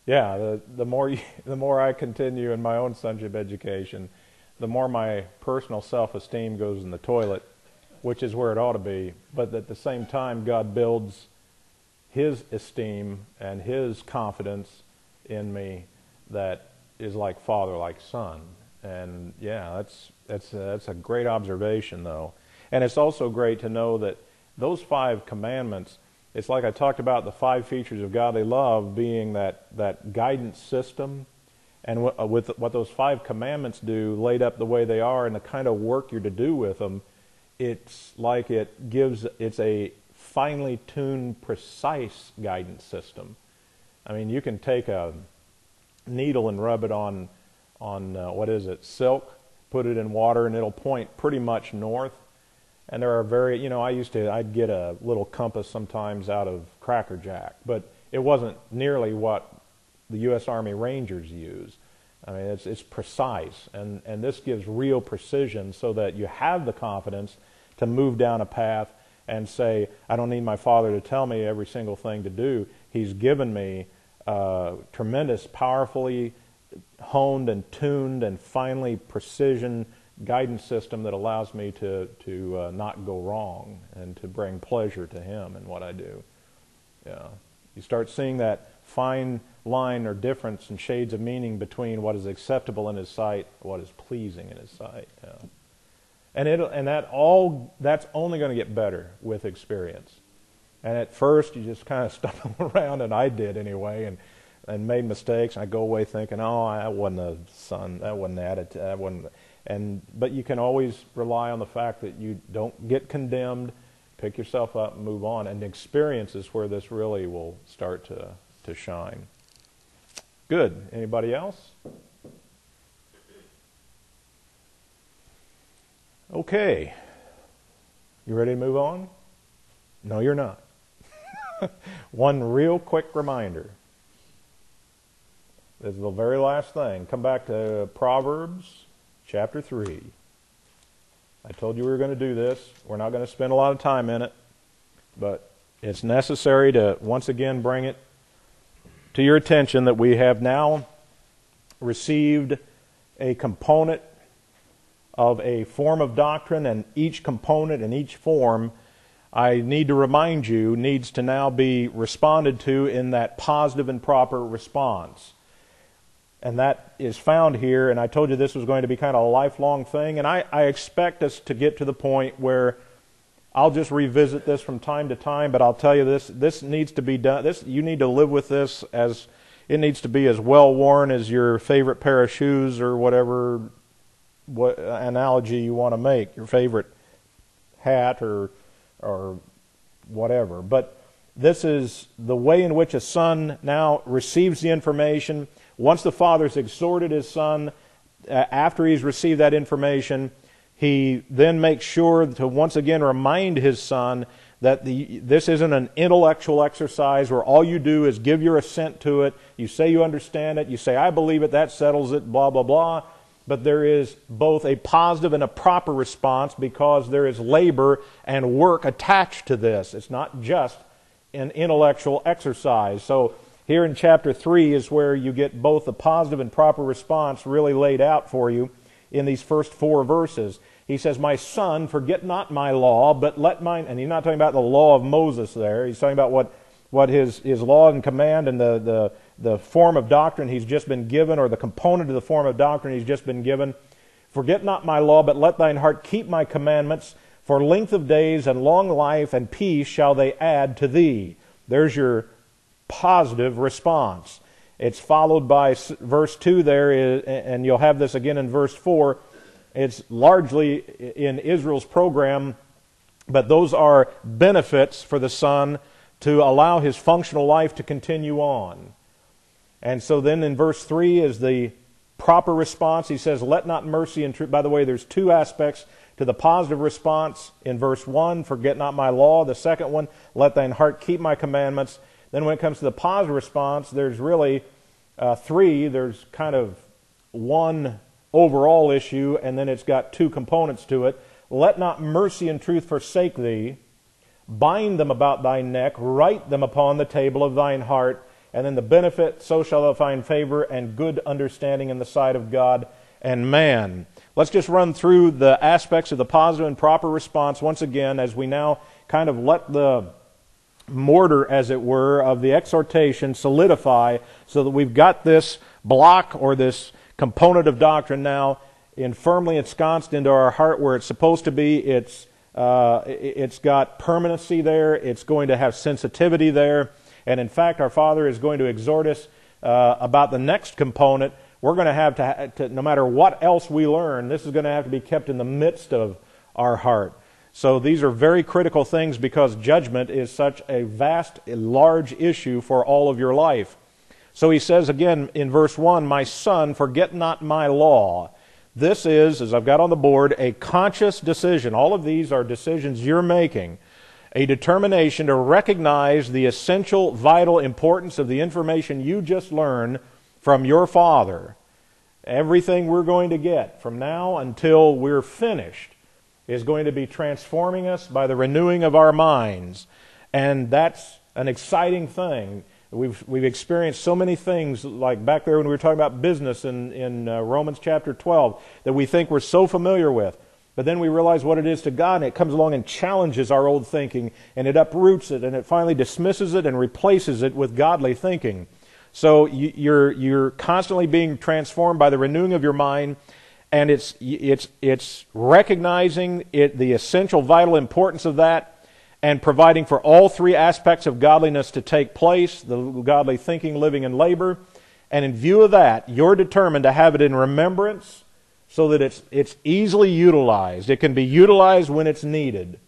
Speaker 1: Yeah, the, the more you, the more I continue in my own sonship education, the more my personal self-esteem goes in the toilet, which is where it ought to be. But at the same time, God builds His esteem and His confidence in me that is like father, like son. And yeah, that's that's a, that's a great observation, though. And it's also great to know that those five commandments, it's like I talked about the five features of godly love being that, that guidance system, and w- with what those five commandments do, laid up the way they are and the kind of work you're to do with them, it's like it gives, it's a finely tuned, precise guidance system. I mean, you can take a needle and rub it on, on uh, what is it, silk, put it in water, and it'll point pretty much north. And there are very, you know, I used to, I'd get a little compass sometimes out of Cracker Jack, but it wasn't nearly what the U S Army Rangers use. I mean, it's it's precise, and, and this gives real precision so that you have the confidence to move down a path and say, I don't need my father to tell me every single thing to do. He's given me uh, tremendous, powerfully honed and tuned and finely precision guidance system that allows me to to uh, not go wrong and to bring pleasure to Him in what I do. Yeah, you start seeing that fine line or difference and shades of meaning between what is acceptable in His sight, what is pleasing in His sight. Yeah. And it and that all that's only going to get better with experience. And at first you just kind of stumble around, and I did anyway, and and made mistakes. And I go away thinking, oh, that wasn't a son, that wasn't that, that wasn't. And but you can always rely on the fact that you don't get condemned, pick yourself up and move on. And experience is where this really will start to, to shine. Good. Anybody else? Okay. You ready to move on? No, you're not. One real quick reminder. This is the very last thing. Come back to Proverbs chapter three. I told you we were going to do this. We're not going to spend a lot of time in it, but it's necessary to once again bring it to your attention that we have now received a component of a form of doctrine, and each component and each form, I need to remind you, needs to now be responded to in that positive and proper response. And that is found here, and I told you this was going to be kind of a lifelong thing, and I, I expect us to get to the point where I'll just revisit this from time to time, but I'll tell you this, this needs to be done, this you need to live with this as, it needs to be as well worn as your favorite pair of shoes or whatever what analogy you want to make, your favorite hat or or whatever. But this is the way in which a son now receives the information. Once the father's exhorted his son, uh, after he's received that information, he then makes sure to once again remind his son that the, this isn't an intellectual exercise where all you do is give your assent to it. You say you understand it. You say, I believe it. That settles it, blah, blah, blah. But there is both a positive and a proper response because there is labor and work attached to this. It's not just an intellectual exercise. So here in chapter three is where you get both the positive and proper response really laid out for you in these first four verses. He says, my son, forget not my law, but let mine... And he's not talking about the law of Moses there. He's talking about what, what his, his law and command and the, the, the form of doctrine he's just been given, or the component of the form of doctrine he's just been given. Forget not my law, but let thine heart keep my commandments. For length of days and long life and peace shall they add to thee. There's your positive response. It's followed by verse two there, and you'll have this again in verse four. It's largely in Israel's program, but those are benefits for the son to allow his functional life to continue on. And so then in verse three is the proper response. He says, let not mercy and truth... By the way, there's two aspects to the positive response. In verse one, forget not my law. The second one, let thine heart keep my commandments. Then when it comes to the positive response, there's really uh, three. There's kind of one overall issue, and then it's got two components to it. Let not mercy and truth forsake thee. Bind them about thy neck. Write them upon the table of thine heart. And then the benefit, so shall thou find favor and good understanding in the sight of God and man. Let's just run through the aspects of the positive and proper response once again as we now kind of let the mortar, as it were, of the exhortation solidify so that we've got this block or this component of doctrine now in firmly ensconced into our heart where it's supposed to be. It's uh, it's got permanency there. It's going to have sensitivity there. And in fact, our Father is going to exhort us uh, about the next component. We're going to have to, to, no matter what else we learn, this is going to have to be kept in the midst of our heart. So these are very critical things because judgment is such a vast, large issue for all of your life. So he says again in verse one, my son, forget not my law. This is, as I've got on the board, a conscious decision. All of these are decisions you're making. A determination to recognize the essential, vital importance of the information you just learned from your Father. Everything we're going to get from now until we're finished is going to be transforming us by the renewing of our minds. And that's an exciting thing. We've we've experienced so many things, like back there when we were talking about business in, in uh, Romans chapter twelve, that we think we're so familiar with. But then we realize what it is to God, and it comes along and challenges our old thinking, and it uproots it, and it finally dismisses it and replaces it with godly thinking. So you, you're you're constantly being transformed by the renewing of your mind, and it's it's it's recognizing it, the essential, vital importance of that, and providing for all three aspects of godliness to take place, the godly thinking, living, and labor. And in view of that, you're determined to have it in remembrance so that it's it's easily utilized. It can be utilized when it's needed.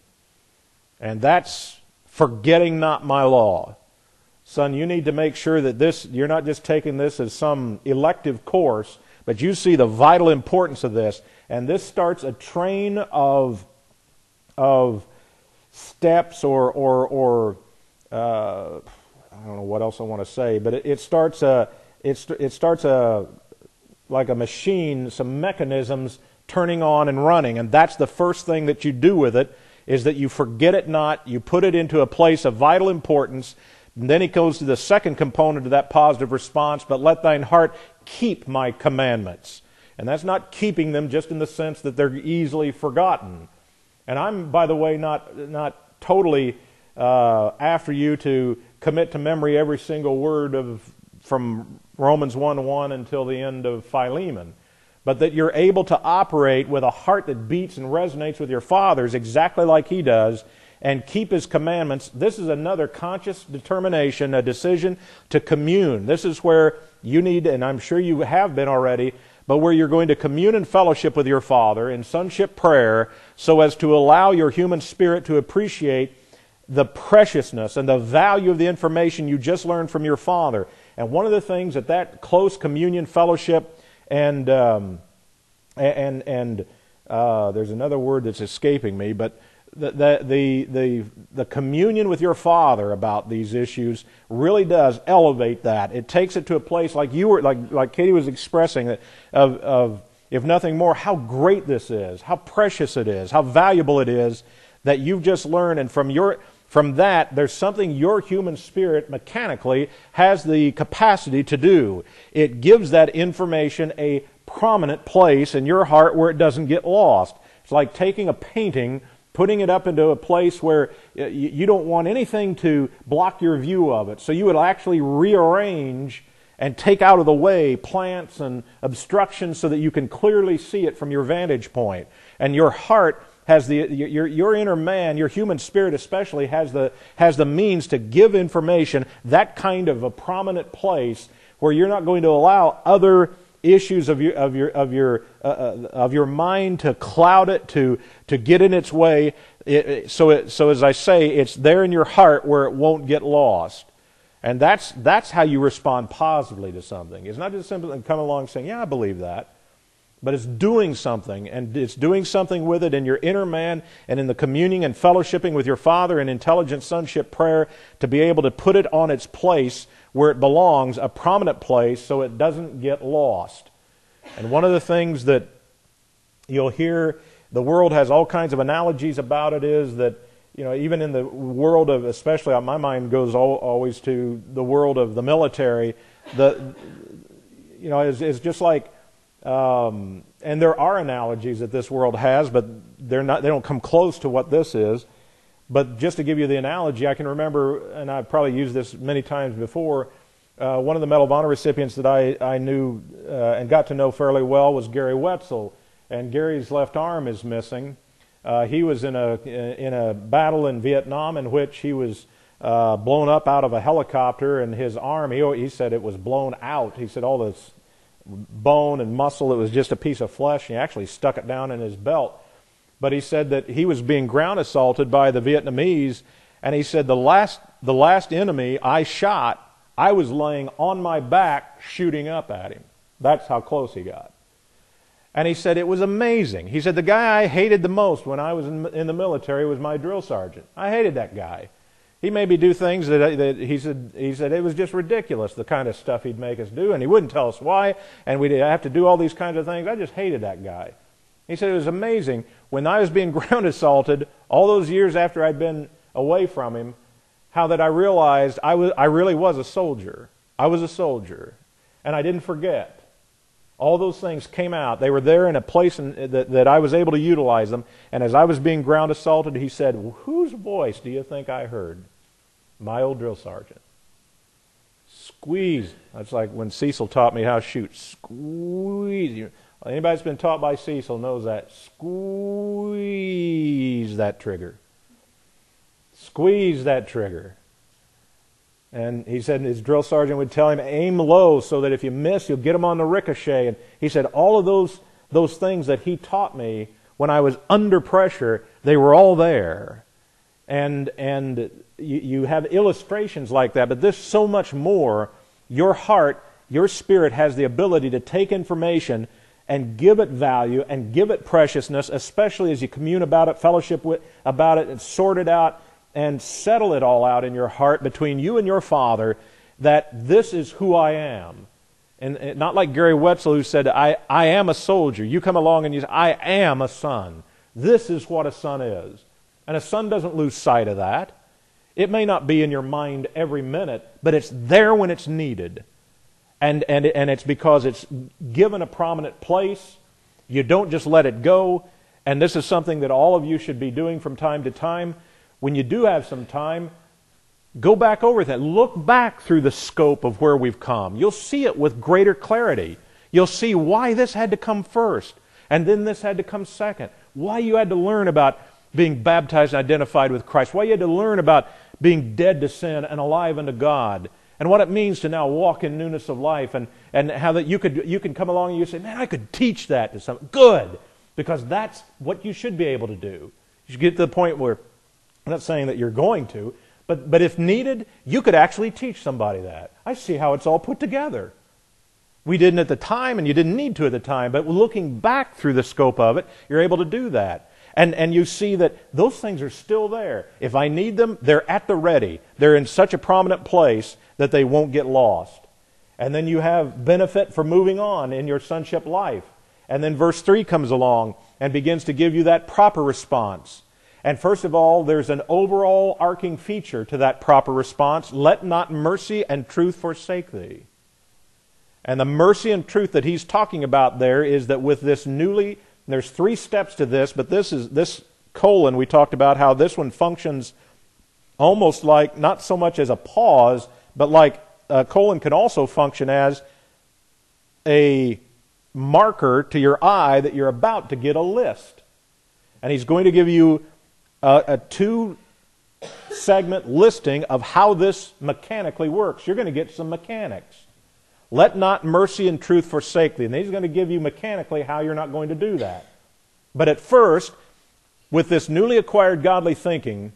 Speaker 1: And that's forgetting not my law. Son, you need to make sure that this, you're not just taking this as some elective course, but you see the vital importance of this. And this starts a train of of steps or or or uh, I don't know what else I want to say, but it, it starts a it it starts a like a machine, some mechanisms turning on and running, and that's the first thing that you do with it, is that you forget it not, you put it into a place of vital importance. And then he goes to the second component of that positive response, but let thine heart keep my commandments. And that's not keeping them just in the sense that they're easily forgotten. And I'm, by the way, not not totally uh, after you to commit to memory every single word of from Romans one one until the end of Philemon, but that you're able to operate with a heart that beats and resonates with your Father's exactly like He does, and keep His commandments. This is another conscious determination, a decision to commune. This is where you need, and I'm sure you have been already, but where you're going to commune in fellowship with your Father in sonship prayer so as to allow your human spirit to appreciate the preciousness and the value of the information you just learned from your Father. And one of the things that that close communion fellowship and um, and and uh, there's another word that's escaping me, but the, the the the the communion with your Father about these issues really does elevate that. It takes it to a place like you were, like like Katie was expressing, that of of if nothing more, how great this is, how precious it is, how valuable it is that you've just learned, and from your From that, there's something your human spirit mechanically has the capacity to do. It gives that information a prominent place in your heart where it doesn't get lost. It's like taking a painting, putting it up into a place where you don't want anything to block your view of it. So you would actually rearrange and take out of the way plants and obstructions so that you can clearly see it from your vantage point. And your heart has the your your inner man, your human spirit especially, has the has the means to give information that kind of a prominent place where you're not going to allow other issues of your of your of your uh, of your mind to cloud it, to to get in its way. It, it, so it, so as I say, it's there in your heart where it won't get lost. And that's that's how you respond positively to something. It's not just simply come along saying, "Yeah, I believe that." But it's doing something, and it's doing something with it in your inner man and in the communing and fellowshipping with your Father in intelligent sonship prayer to be able to put it on its place where it belongs, a prominent place, so it doesn't get lost. And one of the things that you'll hear, the world has all kinds of analogies about it, is that you know, even in the world of, especially my mind goes all, always to the world of the military. The, you know, is is just like, um, and there are analogies that this world has, but they're not. They don't come close to what this is. But just to give you the analogy, I can remember, and I've probably used this many times before. Uh, one of the Medal of Honor recipients that I I knew uh, and got to know fairly well was Gary Wetzel, and Gary's left arm is missing. Uh, he was in a in a battle in Vietnam in which he was uh, blown up out of a helicopter, and his arm, he, he said it was blown out. He said all this bone and muscle, it was just a piece of flesh, and he actually stuck it down in his belt. But he said that he was being ground assaulted by the Vietnamese, and he said the last the last enemy I shot, I was laying on my back shooting up at him. That's how close he got. And he said it was amazing. He said the guy I hated the most when I was in, in the military was my drill sergeant. I hated that guy. He made me do things that, that he said he said it was just ridiculous, the kind of stuff he'd make us do, and he wouldn't tell us why, and we'd have to do all these kinds of things. I just hated that guy. He said it was amazing when I was being ground assaulted all those years after I'd been away from him, how that I realized I was I really was a soldier. I was a soldier, and I didn't forget. All those things came out. They were there in a place in, that, that I was able to utilize them. And as I was being ground assaulted, he said, well, whose voice do you think I heard? My old drill sergeant. Squeeze. That's like when Cecil taught me how to shoot. Squeeze. Anybody that's been taught by Cecil knows that. Squeeze that trigger. Squeeze that trigger. And he said his drill sergeant would tell him, aim low so that if you miss, you'll get them on the ricochet. And he said all of those those things that he taught me when I was under pressure, they were all there. And and you, you have illustrations like that, but there's so much more. Your heart, your spirit has the ability to take information and give it value and give it preciousness, especially as you commune about it, fellowship with, about it, and sort it out, and settle it all out in your heart between you and your Father, that this is who I am. And, and not like Gary Wetzel, who said, I, I am a soldier. You come along and you say, I am a son. This is what a son is. And a son doesn't lose sight of that. It may not be in your mind every minute, but it's there when it's needed. And, and, and it's because it's given a prominent place. You don't just let it go. And this is something that all of you should be doing from time to time. When you do have some time, go back over that. Look back through the scope of where we've come. You'll see it with greater clarity. You'll see why this had to come first, and then this had to come second. Why you had to learn about being baptized and identified with Christ. Why you had to learn about being dead to sin and alive unto God. And what it means to now walk in newness of life. And, and how that you could you can come along and you say, man, I could teach that to someone. Good. Because that's what you should be able to do. You should get to the point where, I'm not saying that you're going to, but, but if needed, you could actually teach somebody that. I see how it's all put together. We didn't at the time, and you didn't need to at the time, but looking back through the scope of it, you're able to do that. And, and you see that those things are still there. If I need them, they're at the ready. They're in such a prominent place that they won't get lost. And then you have benefit for moving on in your sonship life. And then verse three comes along and begins to give you that proper response. And first of all, there's an overall arcing feature to that proper response. Let not mercy and truth forsake thee. And the mercy and truth that he's talking about there is that with this newly, there's three steps to this, but this is this colon, we talked about how this one functions almost like, not so much as a pause, but like a colon can also function as a marker to your eye that you're about to get a list. And he's going to give you a, a two-segment listing of how this mechanically works. You're going to get some mechanics. Let not mercy and truth forsake thee. And he's going to give you mechanically how you're not going to do that. But at first, with this newly acquired godly thinking,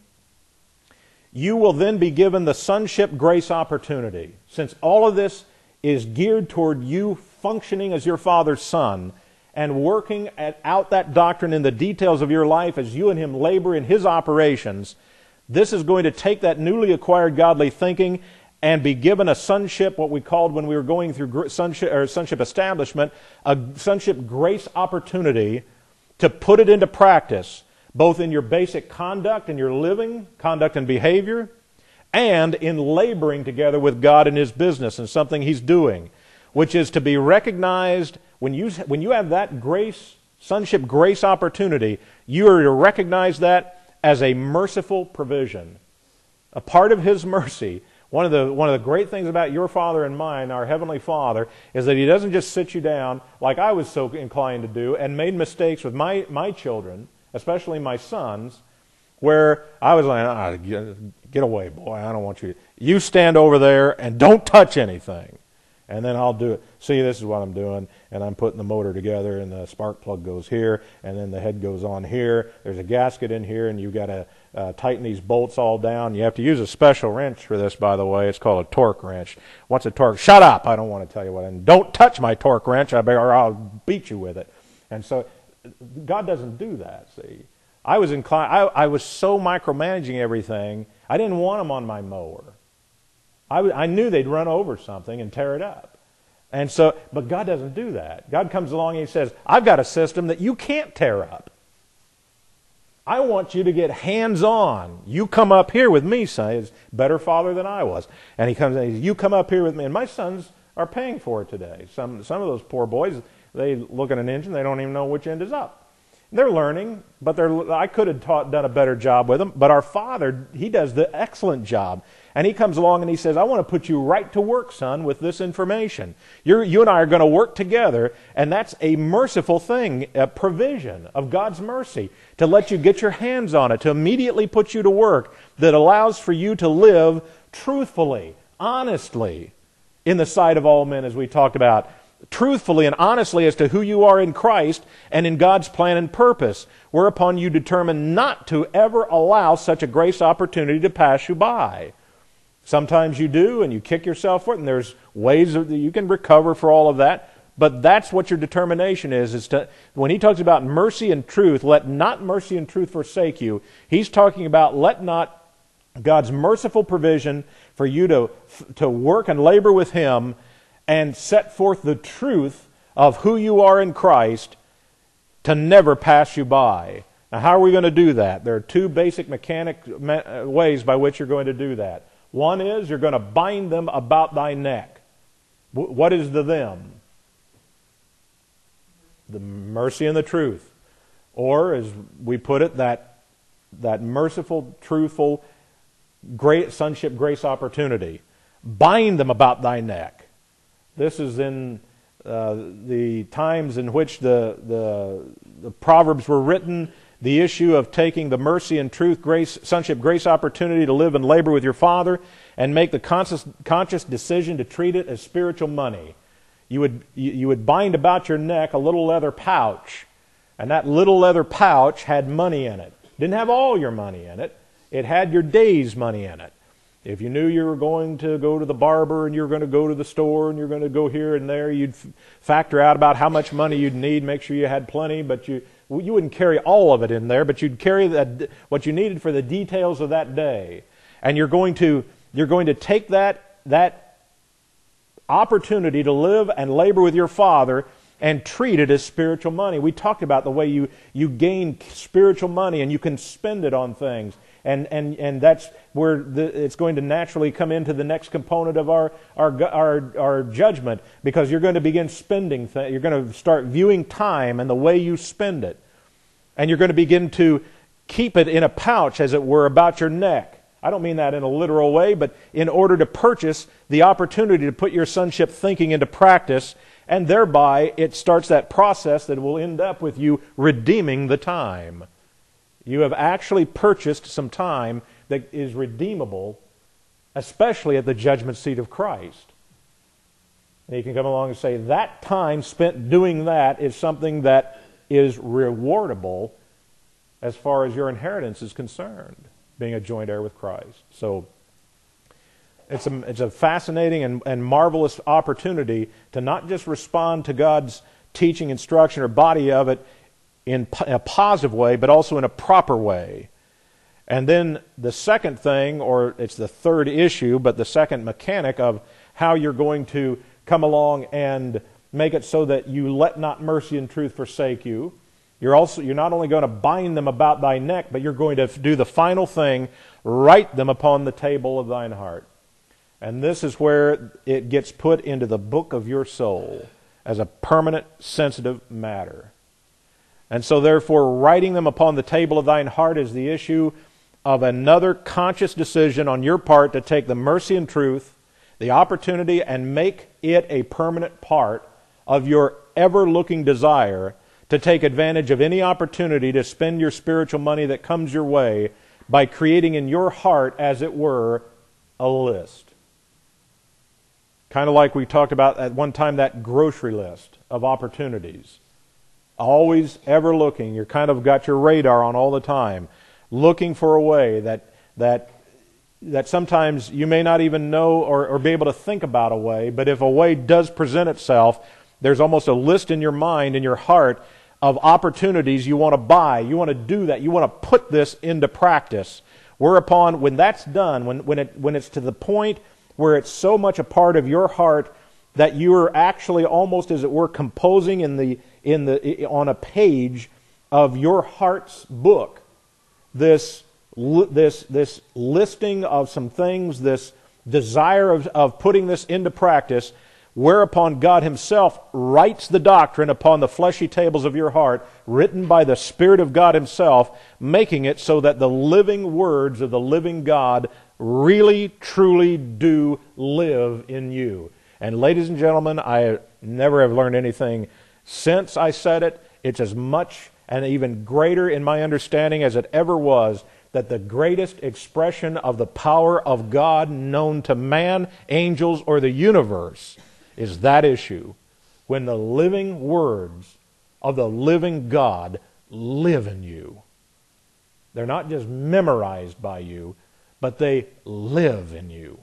Speaker 1: you will then be given the sonship grace opportunity. Since all of this is geared toward you functioning as your Father's son and working at, out that doctrine in the details of your life as you and him labor in his operations, this is going to take that newly acquired godly thinking and be given a sonship, what we called when we were going through sonship, or sonship establishment, a sonship grace opportunity to put it into practice both in your basic conduct and your living, conduct and behavior, and in laboring together with God in His business and something He's doing, which is to be recognized when you, when you have that grace, sonship grace opportunity, you are to recognize that as a merciful provision, a part of His mercy. One of the one of the great things about your Father and mine, our Heavenly Father, is that He doesn't just sit you down like I was so inclined to do and made mistakes with my, my children, especially my sons, where I was like, ah, get, get away, boy, I don't want you to. You stand over there and don't touch anything. And then I'll do it. See, this is what I'm doing, and I'm putting the motor together, and the spark plug goes here, and then the head goes on here. There's a gasket in here, and you've got to uh, tighten these bolts all down. You have to use a special wrench for this, by the way. It's called a torque wrench. What's a torque? Shut up! I don't want to tell you what. And don't touch my torque wrench, I better, or I'll beat you with it. And so, God doesn't do that. See, I was inclined. I, I was so micromanaging everything. I didn't want them on my mower. I, w- I knew they'd run over something and tear it up. And so, but God doesn't do that. God comes along and He says, I've got a system that you can't tear up. I want you to get hands-on. You come up here with me, son. He's a better father than I was. And He comes and he says, you come up here with me. And my sons are paying for it today. Some, some of those poor boys, they look at an engine, they don't even know which end is up. They're learning, but they're, I could have taught, done a better job with them. But our Father, He does the excellent job. And He comes along and He says, I want to put you right to work, son, with this information. You're, you and I are going to work together, and that's a merciful thing, a provision of God's mercy, to let you get your hands on it, to immediately put you to work that allows for you to live truthfully, honestly, in the sight of all men, as we talked about, truthfully and honestly as to who you are in Christ and in God's plan and purpose, whereupon you determine not to ever allow such a grace opportunity to pass you by. Sometimes you do, and you kick yourself for it, and there's ways that you can recover for all of that. But that's what your determination is, is to, when He talks about mercy and truth, let not mercy and truth forsake you. He's talking about let not God's merciful provision for you to, to work and labor with Him and set forth the truth of who you are in Christ to never pass you by. Now, how are we going to do that? There are two basic mechanic ways by which you're going to do that. One is you're going to bind them about thy neck. What is the them? The mercy and the truth. Or, as we put it, that, that merciful, truthful, great sonship grace opportunity. Bind them about thy neck. This is in uh, the times in which the, the, the Proverbs were written. The issue of taking the mercy and truth, grace, sonship, grace opportunity to live and labor with your Father and make the conscious, conscious decision to treat it as spiritual money. You would, you, you would bind about your neck a little leather pouch, and that little leather pouch had money in it. Didn't have all your money in it. It had your day's money in it. If you knew you were going to go to the barber and you were going to go to the store and you're going to go here and there, you'd f- factor out about how much money you'd need, make sure you had plenty, but you you wouldn't carry all of it in there, but you'd carry that, what you needed for the details of that day. And you're going to you're going to take that that opportunity to live and labor with your Father and treat it as spiritual money. We talked about the way you, you gain spiritual money and you can spend it on things. And and and that's where the, it's going to naturally come into the next component of our our our, our judgment, because you're going to begin spending. Th- you're going to start viewing time and the way you spend it, and you're going to begin to keep it in a pouch, as it were, about your neck. I don't mean that in a literal way, but in order to purchase the opportunity to put your sonship thinking into practice, and thereby it starts that process that will end up with you redeeming the time. You have actually purchased some time that is redeemable, especially at the judgment seat of Christ. And you can come along and say, that time spent doing that is something that is rewardable as far as your inheritance is concerned, being a joint heir with Christ. So it's a, it's a fascinating and, and marvelous opportunity to not just respond to God's teaching, instruction, or body of it in a positive way, but also in a proper way. And then the second thing, or it's the third issue, but the second mechanic of how you're going to come along and make it so that you let not mercy and truth forsake you. You're also you're not only going to bind them about thy neck, but you're going to do the final thing, write them upon the table of thine heart. And this is where it gets put into the book of your soul as a permanent, sensitive matter. And so therefore, writing them upon the table of thine heart is the issue of another conscious decision on your part to take the mercy and truth, the opportunity, and make it a permanent part of your ever-looking desire to take advantage of any opportunity to spend your spiritual money that comes your way by creating in your heart, as it were, a list. Kind of like we talked about at one time, that grocery list of opportunities. Always ever looking. You're kind of got your radar on all the time, looking for a way that that that sometimes you may not even know or, or be able to think about a way, but if a way does present itself, there's almost a list in your mind, in your heart, of opportunities you want to buy. You want to do that. You want to put this into practice. Whereupon, when that's done, when, when, it, when it's to the point where it's so much a part of your heart that you are actually almost, as it were, composing in the, in the, on a page of your heart's book, this, this, this listing of some things, this desire of, of putting this into practice, whereupon God Himself writes the doctrine upon the fleshy tables of your heart, written by the Spirit of God Himself, making it so that the living words of the living God really, truly do live in you. And ladies and gentlemen, I never have learned anything since I said it. It's as much and even greater in my understanding as it ever was, that the greatest expression of the power of God known to man, angels, or the universe is that issue, when the living words of the living God live in you. They're not just memorized by you, but they live in you.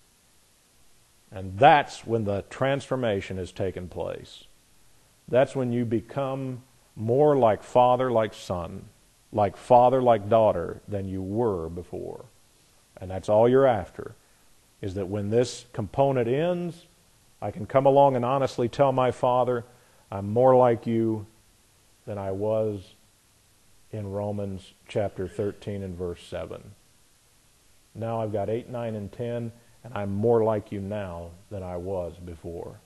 Speaker 1: And that's when the transformation has taken place. That's when you become more like father, like son, like father, like daughter than you were before. And that's all you're after, is that when this component ends, I can come along and honestly tell my Father, I'm more like you than I was in Romans chapter thirteen and verse seven. Now I've got eight, nine, and ten, and I'm more like you now than I was before.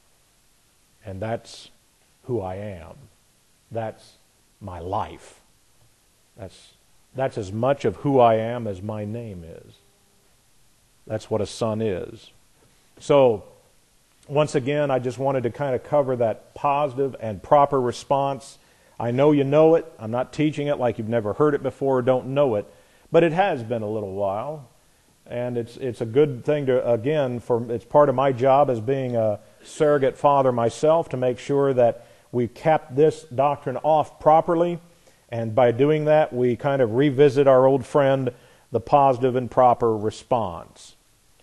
Speaker 1: And that's who I am. That's my life. That's, that's as much of who I am as my name is. That's what a son is. So, once again, I just wanted to kind of cover that positive and proper response. I know you know it. I'm not teaching it like you've never heard it before or don't know it. But it has been a little while. And it's it's a good thing to, again, for it's part of my job as being a surrogate father myself to make sure that we kept this doctrine off properly. And by doing that, we kind of revisit our old friend, the positive and proper response.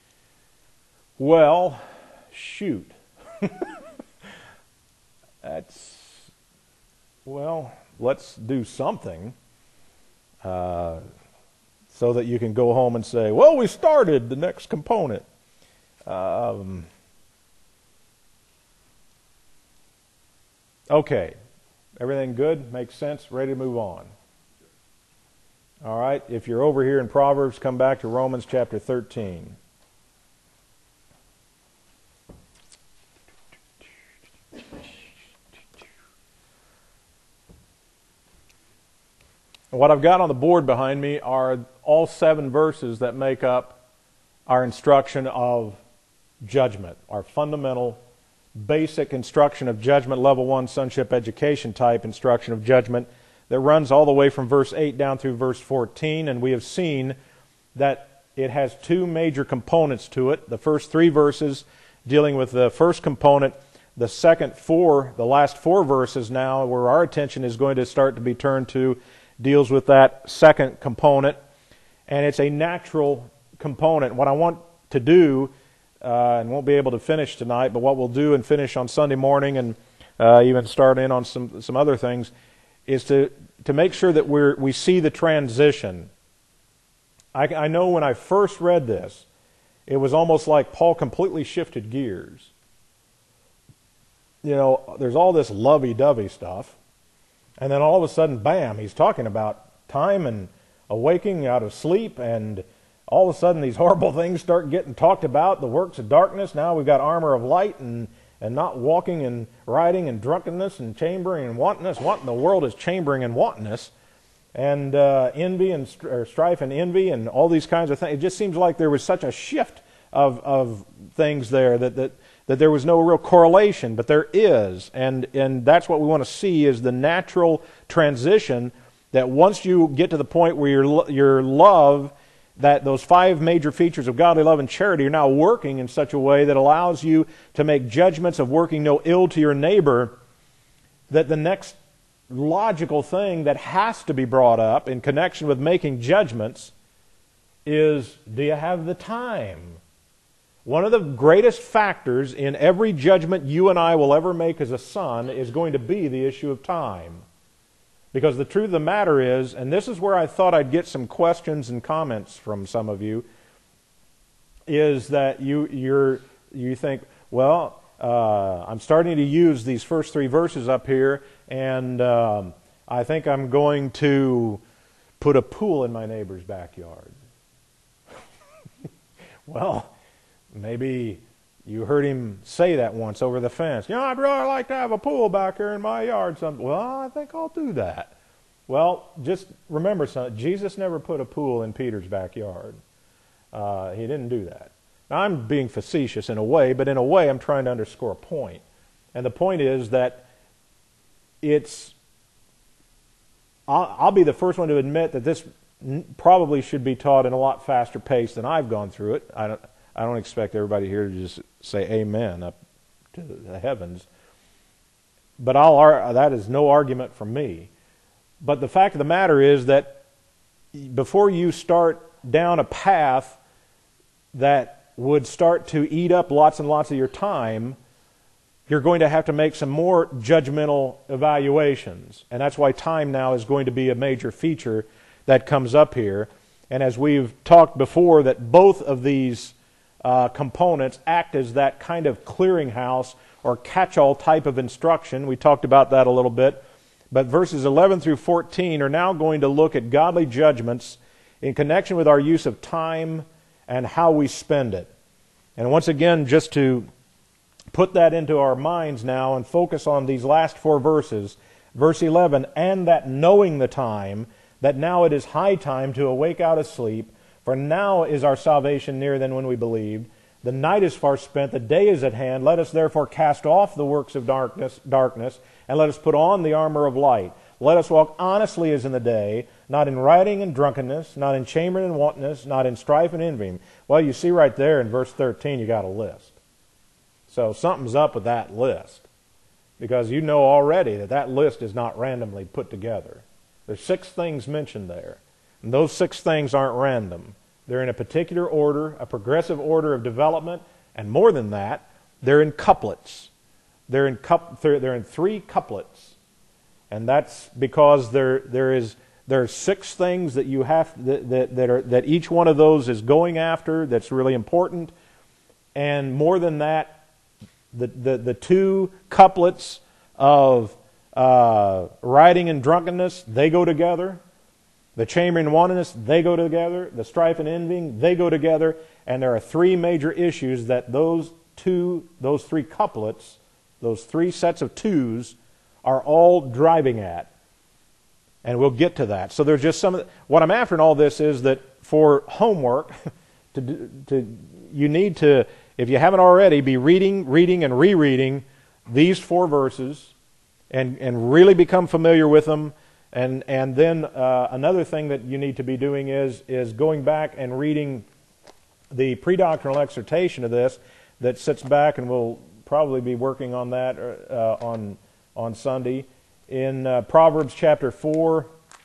Speaker 1: Well, shoot. That's, well, let's do something uh, so that you can go home and say, well, we started the next component. Um, okay. Everything good? Makes sense? Ready to move on? All right. If you're over here in Proverbs, come back to Romans chapter thirteen. What I've got on the board behind me are all seven verses that make up our instruction of judgment, our fundamental, basic instruction of judgment, level one sonship education type instruction of judgment that runs all the way from verse eight down through verse fourteen. And we have seen that it has two major components to it. The first three verses dealing with the first component. The second four, the last four verses now, where our attention is going to start to be turned to, deals with that second component, and it's a natural component. What I want to do, uh, and won't be able to finish tonight, but what we'll do and finish on Sunday morning, and uh, even start in on some some other things, is to to make sure that we're we see the transition. I, I know when I first read this, it was almost like Paul completely shifted gears. You know, there's all this lovey-dovey stuff. And then all of a sudden, bam, he's talking about time and awaking out of sleep, and all of a sudden these horrible things start getting talked about, the works of darkness. Now we've got armor of light, and, and not walking and riding and drunkenness and chambering and wantonness. What in the world is chambering and wantonness? And uh, envy and st- or strife and envy and all these kinds of things. It just seems like there was such a shift of, of things there that, that, that there was no real correlation, but there is. And, and that's what we want to see, is the natural transition, that once you get to the point where your, your love, that those five major features of godly love and charity are now working in such a way that allows you to make judgments of working no ill to your neighbor, that the next logical thing that has to be brought up in connection with making judgments is, do you have the time? One of the greatest factors in every judgment you and I will ever make as a son is going to be the issue of time. Because the truth of the matter is, and this is where I thought I'd get some questions and comments from some of you, is that you you're you think, well, uh, I'm starting to use these first three verses up here, and um, I think I'm going to put a pool in my neighbor's backyard. Well, maybe you heard him say that once over the fence. You know, I'd really like to have a pool back here in my yard. Some, well, I think I'll do that. Well, just remember something. Jesus never put a pool in Peter's backyard. Uh, he didn't do that. Now, I'm being facetious in a way, but in a way I'm trying to underscore a point. And the point is that it's, I'll, I'll be the first one to admit that this probably should be taught in a lot faster pace than I've gone through it. I don't, I don't expect everybody here to just say amen up to the heavens. But I'll, that is no argument from me. But the fact of the matter is that before you start down a path that would start to eat up lots and lots of your time, you're going to have to make some more judgmental evaluations. And that's why time now is going to be a major feature that comes up here. And as we've talked before, that both of these uh, components act as that kind of clearinghouse or catch-all type of instruction. We talked about that a little bit. But verses eleven through fourteen are now going to look at godly judgments in connection with our use of time and how we spend it. And once again, just to put that into our minds now and focus on these last four verses, verse eleven, and that knowing the time, that now it is high time to awake out of sleep, for now is our salvation nearer than when we believed. The night is far spent, the day is at hand. Let us therefore cast off the works of darkness, darkness, and let us put on the armor of light. Let us walk honestly as in the day, not in rioting and drunkenness, not in chambering and wantonness, not in strife and envying. Well, you see right there in verse thirteen, you got a list. So something's up with that list, because you know already that that list is not randomly put together. There's six things mentioned there, and those six things aren't random. They're in a particular order, a progressive order of development, and more than that, they're in couplets. They're in coup- they're in three couplets, and that's because there there is there are six things that you have that that, that are that each one of those is going after. That's really important, and more than that, the the, the two couplets of uh, rioting and drunkenness, they go together. The chambering and wantonness, they go together. The strife and envying, they go together. And there are three major issues that those two, those three couplets, those three sets of twos, are all driving at. And we'll get to that. So there's just some of the, what I'm after in all this is that for homework, to do, to you need to, if you haven't already, be reading, reading, and rereading these four verses, and and really become familiar with them. And and then uh, another thing that you need to be doing is is going back and reading the pre-doctrinal exhortation of this that sits back, and we'll probably be working on that uh, on on Sunday in uh, Proverbs chapter four.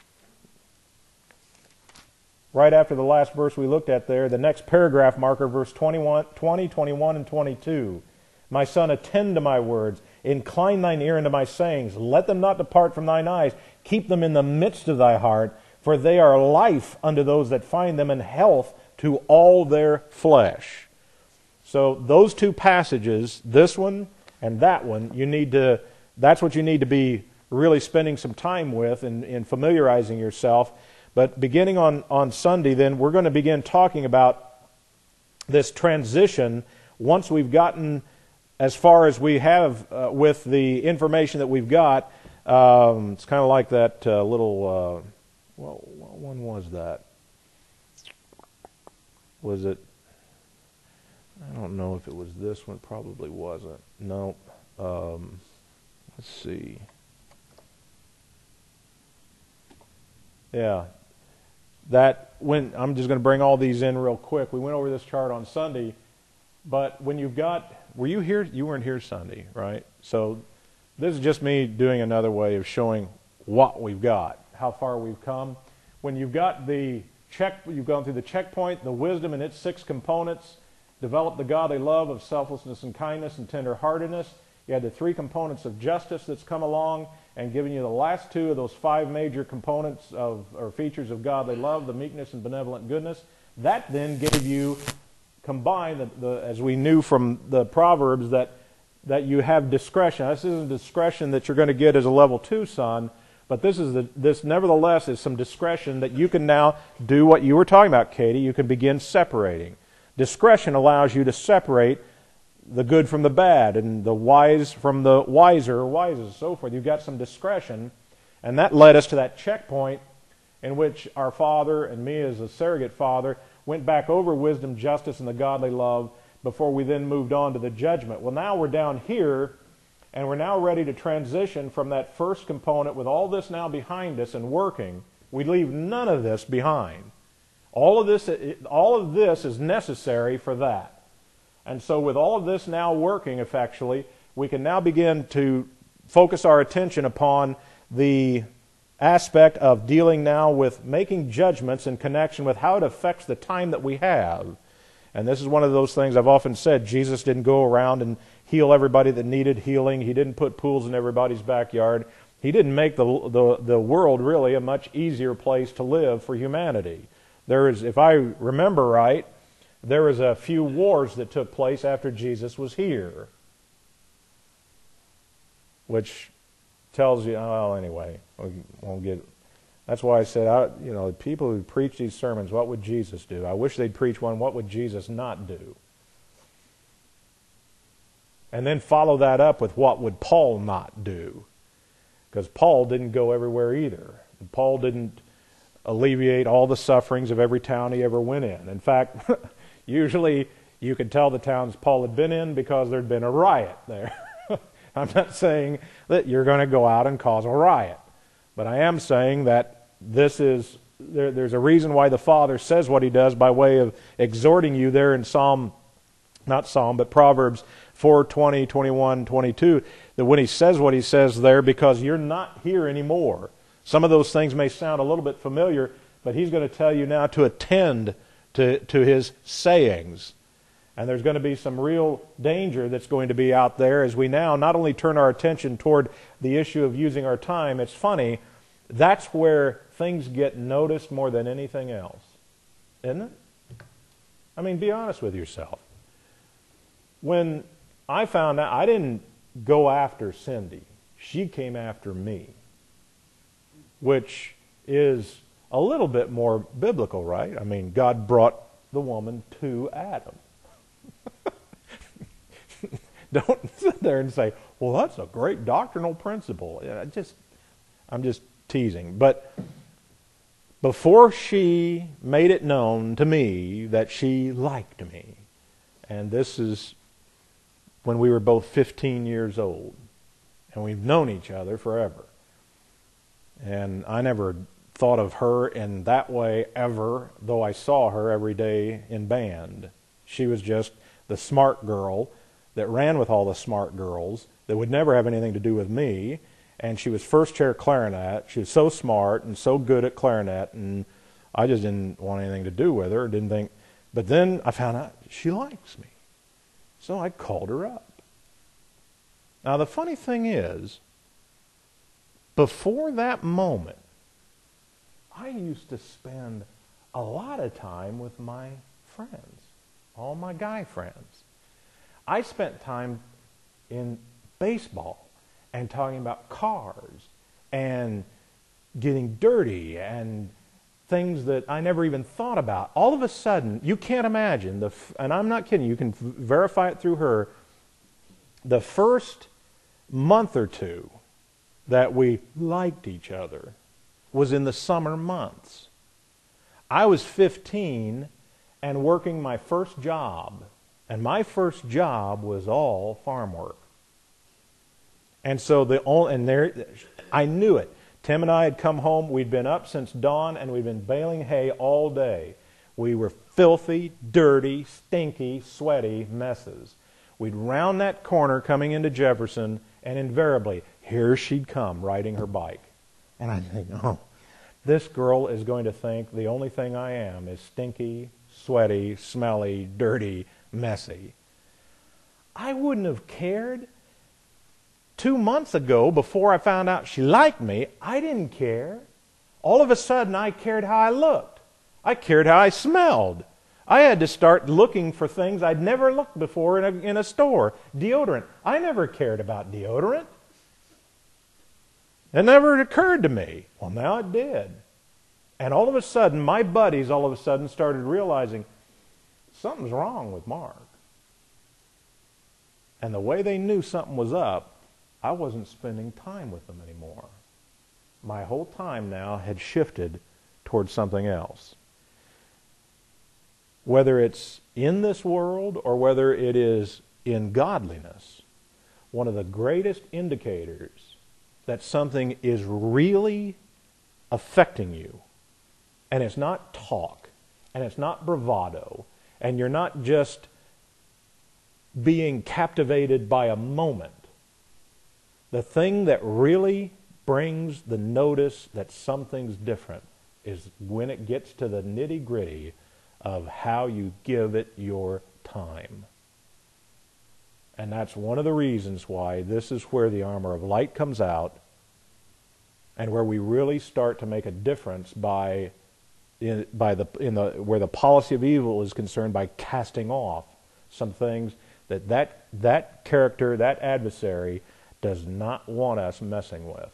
Speaker 1: Right after the last verse we looked at there, the next paragraph marker, verse twenty-one, twenty, twenty-one, and twenty-two. My son, attend to my words. Incline thine ear unto my sayings. Let them not depart from thine eyes. Keep them in the midst of thy heart, for they are life unto those that find them, and health to all their flesh. So those two passages, this one and that one, you need to, that's what you need to be really spending some time with and, and familiarizing yourself. But beginning on, on Sunday, then, we're going to begin talking about this transition once we've gotten as far as we have uh, with the information that we've got. Um, it's kind of like that uh, little, uh, well, what one was that? Was it, I don't know if it was this one, probably wasn't. No. Um, let's see. Yeah. That when I'm just going to bring all these in real quick. We went over this chart on Sunday, but when you've got, were you here? You weren't here Sunday, right? So this is just me doing another way of showing what we've got, how far we've come. When you've got the check, you've gone through the checkpoint, the wisdom and its six components, develop the godly love of selflessness and kindness and tenderheartedness. You had the three components of justice that's come along and given you the last two of those five major components of or features of godly love, the meekness and benevolent goodness. That then gave you combined, the, the, as we knew from the Proverbs, that that you have discretion. This isn't discretion that you're going to get as a level two son, but this is the, this nevertheless is some discretion that you can now do what you were talking about, Katie. You can begin separating. Discretion allows you to separate the good from the bad, and the wise from the wiser or wisest, and so forth. You've got some discretion, and that led us to that checkpoint in which our father and me as a surrogate father went back over wisdom, justice, and the godly love before we then moved on to the judgment. Well, now we're down here, and we're now ready to transition from that first component with all this now behind us and working. We leave none of this behind. All of this, all of this is necessary for that. And so with all of this now working effectually, we can now begin to focus our attention upon the aspect of dealing now with making judgments in connection with how it affects the time that we have. And this is one of those things I've often said. Jesus didn't go around and heal everybody that needed healing. He didn't put pools in everybody's backyard. He didn't make the, the, the world really a much easier place to live for humanity. There is, if I remember right, there was a few wars that took place after Jesus was here, which tells you, well, anyway, we won't get. That's why I said, I, you know, people who preach these sermons, what would Jesus do? I wish they'd preach one, what would Jesus not do? And then follow that up with what would Paul not do? Because Paul didn't go everywhere either. Paul didn't alleviate all the sufferings of every town he ever went in. In fact, usually you could tell the towns Paul had been in because there'd been a riot there. I'm not saying that you're going to go out and cause a riot, but I am saying that this is, there, there's a reason why the Father says what he does by way of exhorting you there in Psalm, not Psalm, but Proverbs four, twenty, twenty-one, twenty-two, that when he says what he says there, because you're not here anymore. Some of those things may sound a little bit familiar, but he's going to tell you now to attend to, to his sayings. And there's going to be some real danger that's going to be out there as we now not only turn our attention toward the issue of using our time. It's funny, that's where things get noticed more than anything else, isn't it? I mean, be honest with yourself. When I found out, I didn't go after Cindy. She came after me, which is a little bit more biblical, right? I mean, God brought the woman to Adam. Don't sit there and say, well, that's a great doctrinal principle. I just, I'm just teasing. But before she made it known to me that she liked me, and this is when we were both fifteen years old, and we've known each other forever. And I never thought of her in that way ever, though I saw her every day in band. She was just the smart girl that ran with all the smart girls that would never have anything to do with me. And she was first chair clarinet. She was so smart and so good at clarinet, and I just didn't want anything to do with her. Didn't think. But then I found out she likes me. So I called her up. Now the funny thing is, before that moment, I used to spend a lot of time with my friends, all my guy friends. I spent time in baseball and talking about cars and getting dirty and things that I never even thought about. All of a sudden, you can't imagine, the and I'm not kidding, you can verify it through her, the first month or two that we liked each other was in the summer months. I was fifteen and working my first job, and my first job was all farm work. And so the only, and there, I knew it. Tim and I had come home. We'd been up since dawn, and we'd been baling hay all day. We were filthy, dirty, stinky, sweaty messes. We'd round that corner coming into Jefferson, and invariably, here she'd come riding her bike. And I'd think, oh, this girl is going to think the only thing I am is stinky, sweaty, smelly, dirty, messy. I wouldn't have cared. Two months ago, before I found out she liked me, I didn't care. All of a sudden, I cared how I looked. I cared how I smelled. I had to start looking for things I'd never looked before in a, in a store. Deodorant. I never cared about deodorant. It never occurred to me. Well, now it did. And all of a sudden, my buddies all of a sudden started realizing something's wrong with Mark. And the way they knew something was up, I wasn't spending time with them anymore. My whole time now had shifted towards something else. Whether it's in this world or whether it is in godliness, one of the greatest indicators that something is really affecting you, and it's not talk, and it's not bravado, and you're not just being captivated by a moment. The thing that really brings the notice that something's different is when it gets to the nitty-gritty of how you give it your time. And that's one of the reasons why this is where the armor of light comes out, and where we really start to make a difference by, in, by the, in the, where the policy of evil is concerned, by casting off some things that that, that character, that adversary, does not want us messing with.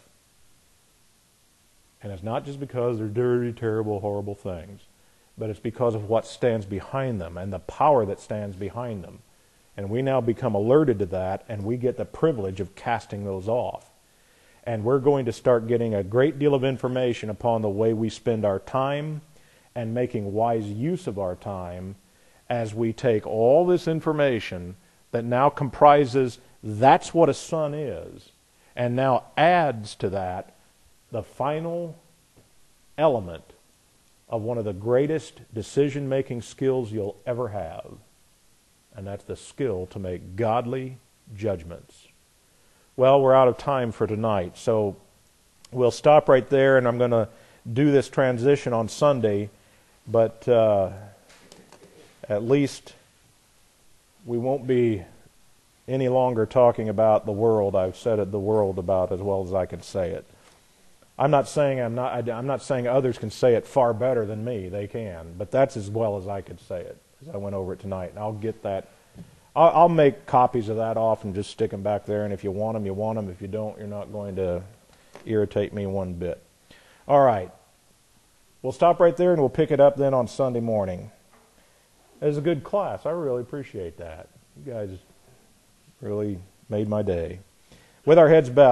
Speaker 1: And it's not just because they're dirty, terrible, horrible things, but it's because of what stands behind them and the power that stands behind them. And we now become alerted to that, and we get the privilege of casting those off. And we're going to start getting a great deal of information upon the way we spend our time and making wise use of our time as we take all this information that now comprises that's what a son is, and now adds to that the final element of one of the greatest decision-making skills you'll ever have, and that's the skill to make godly judgments. Well, we're out of time for tonight, so we'll stop right there, and I'm going to do this transition on Sunday, but uh, at least we won't be any longer talking about the world. I've said it, the world, about as well as I can say it. I'm not saying I'm not. I'm not saying others can say it far better than me. They can, but that's as well as I could say it as I went over it tonight. And I'll get that. I'll, I'll make copies of that off and just stick them back there. And if you want them, you want them. If you don't, you're not going to irritate me one bit. All right. We'll stop right there and we'll pick it up then on Sunday morning. It was a good class. I really appreciate that. You guys really made my day. With our heads bowed.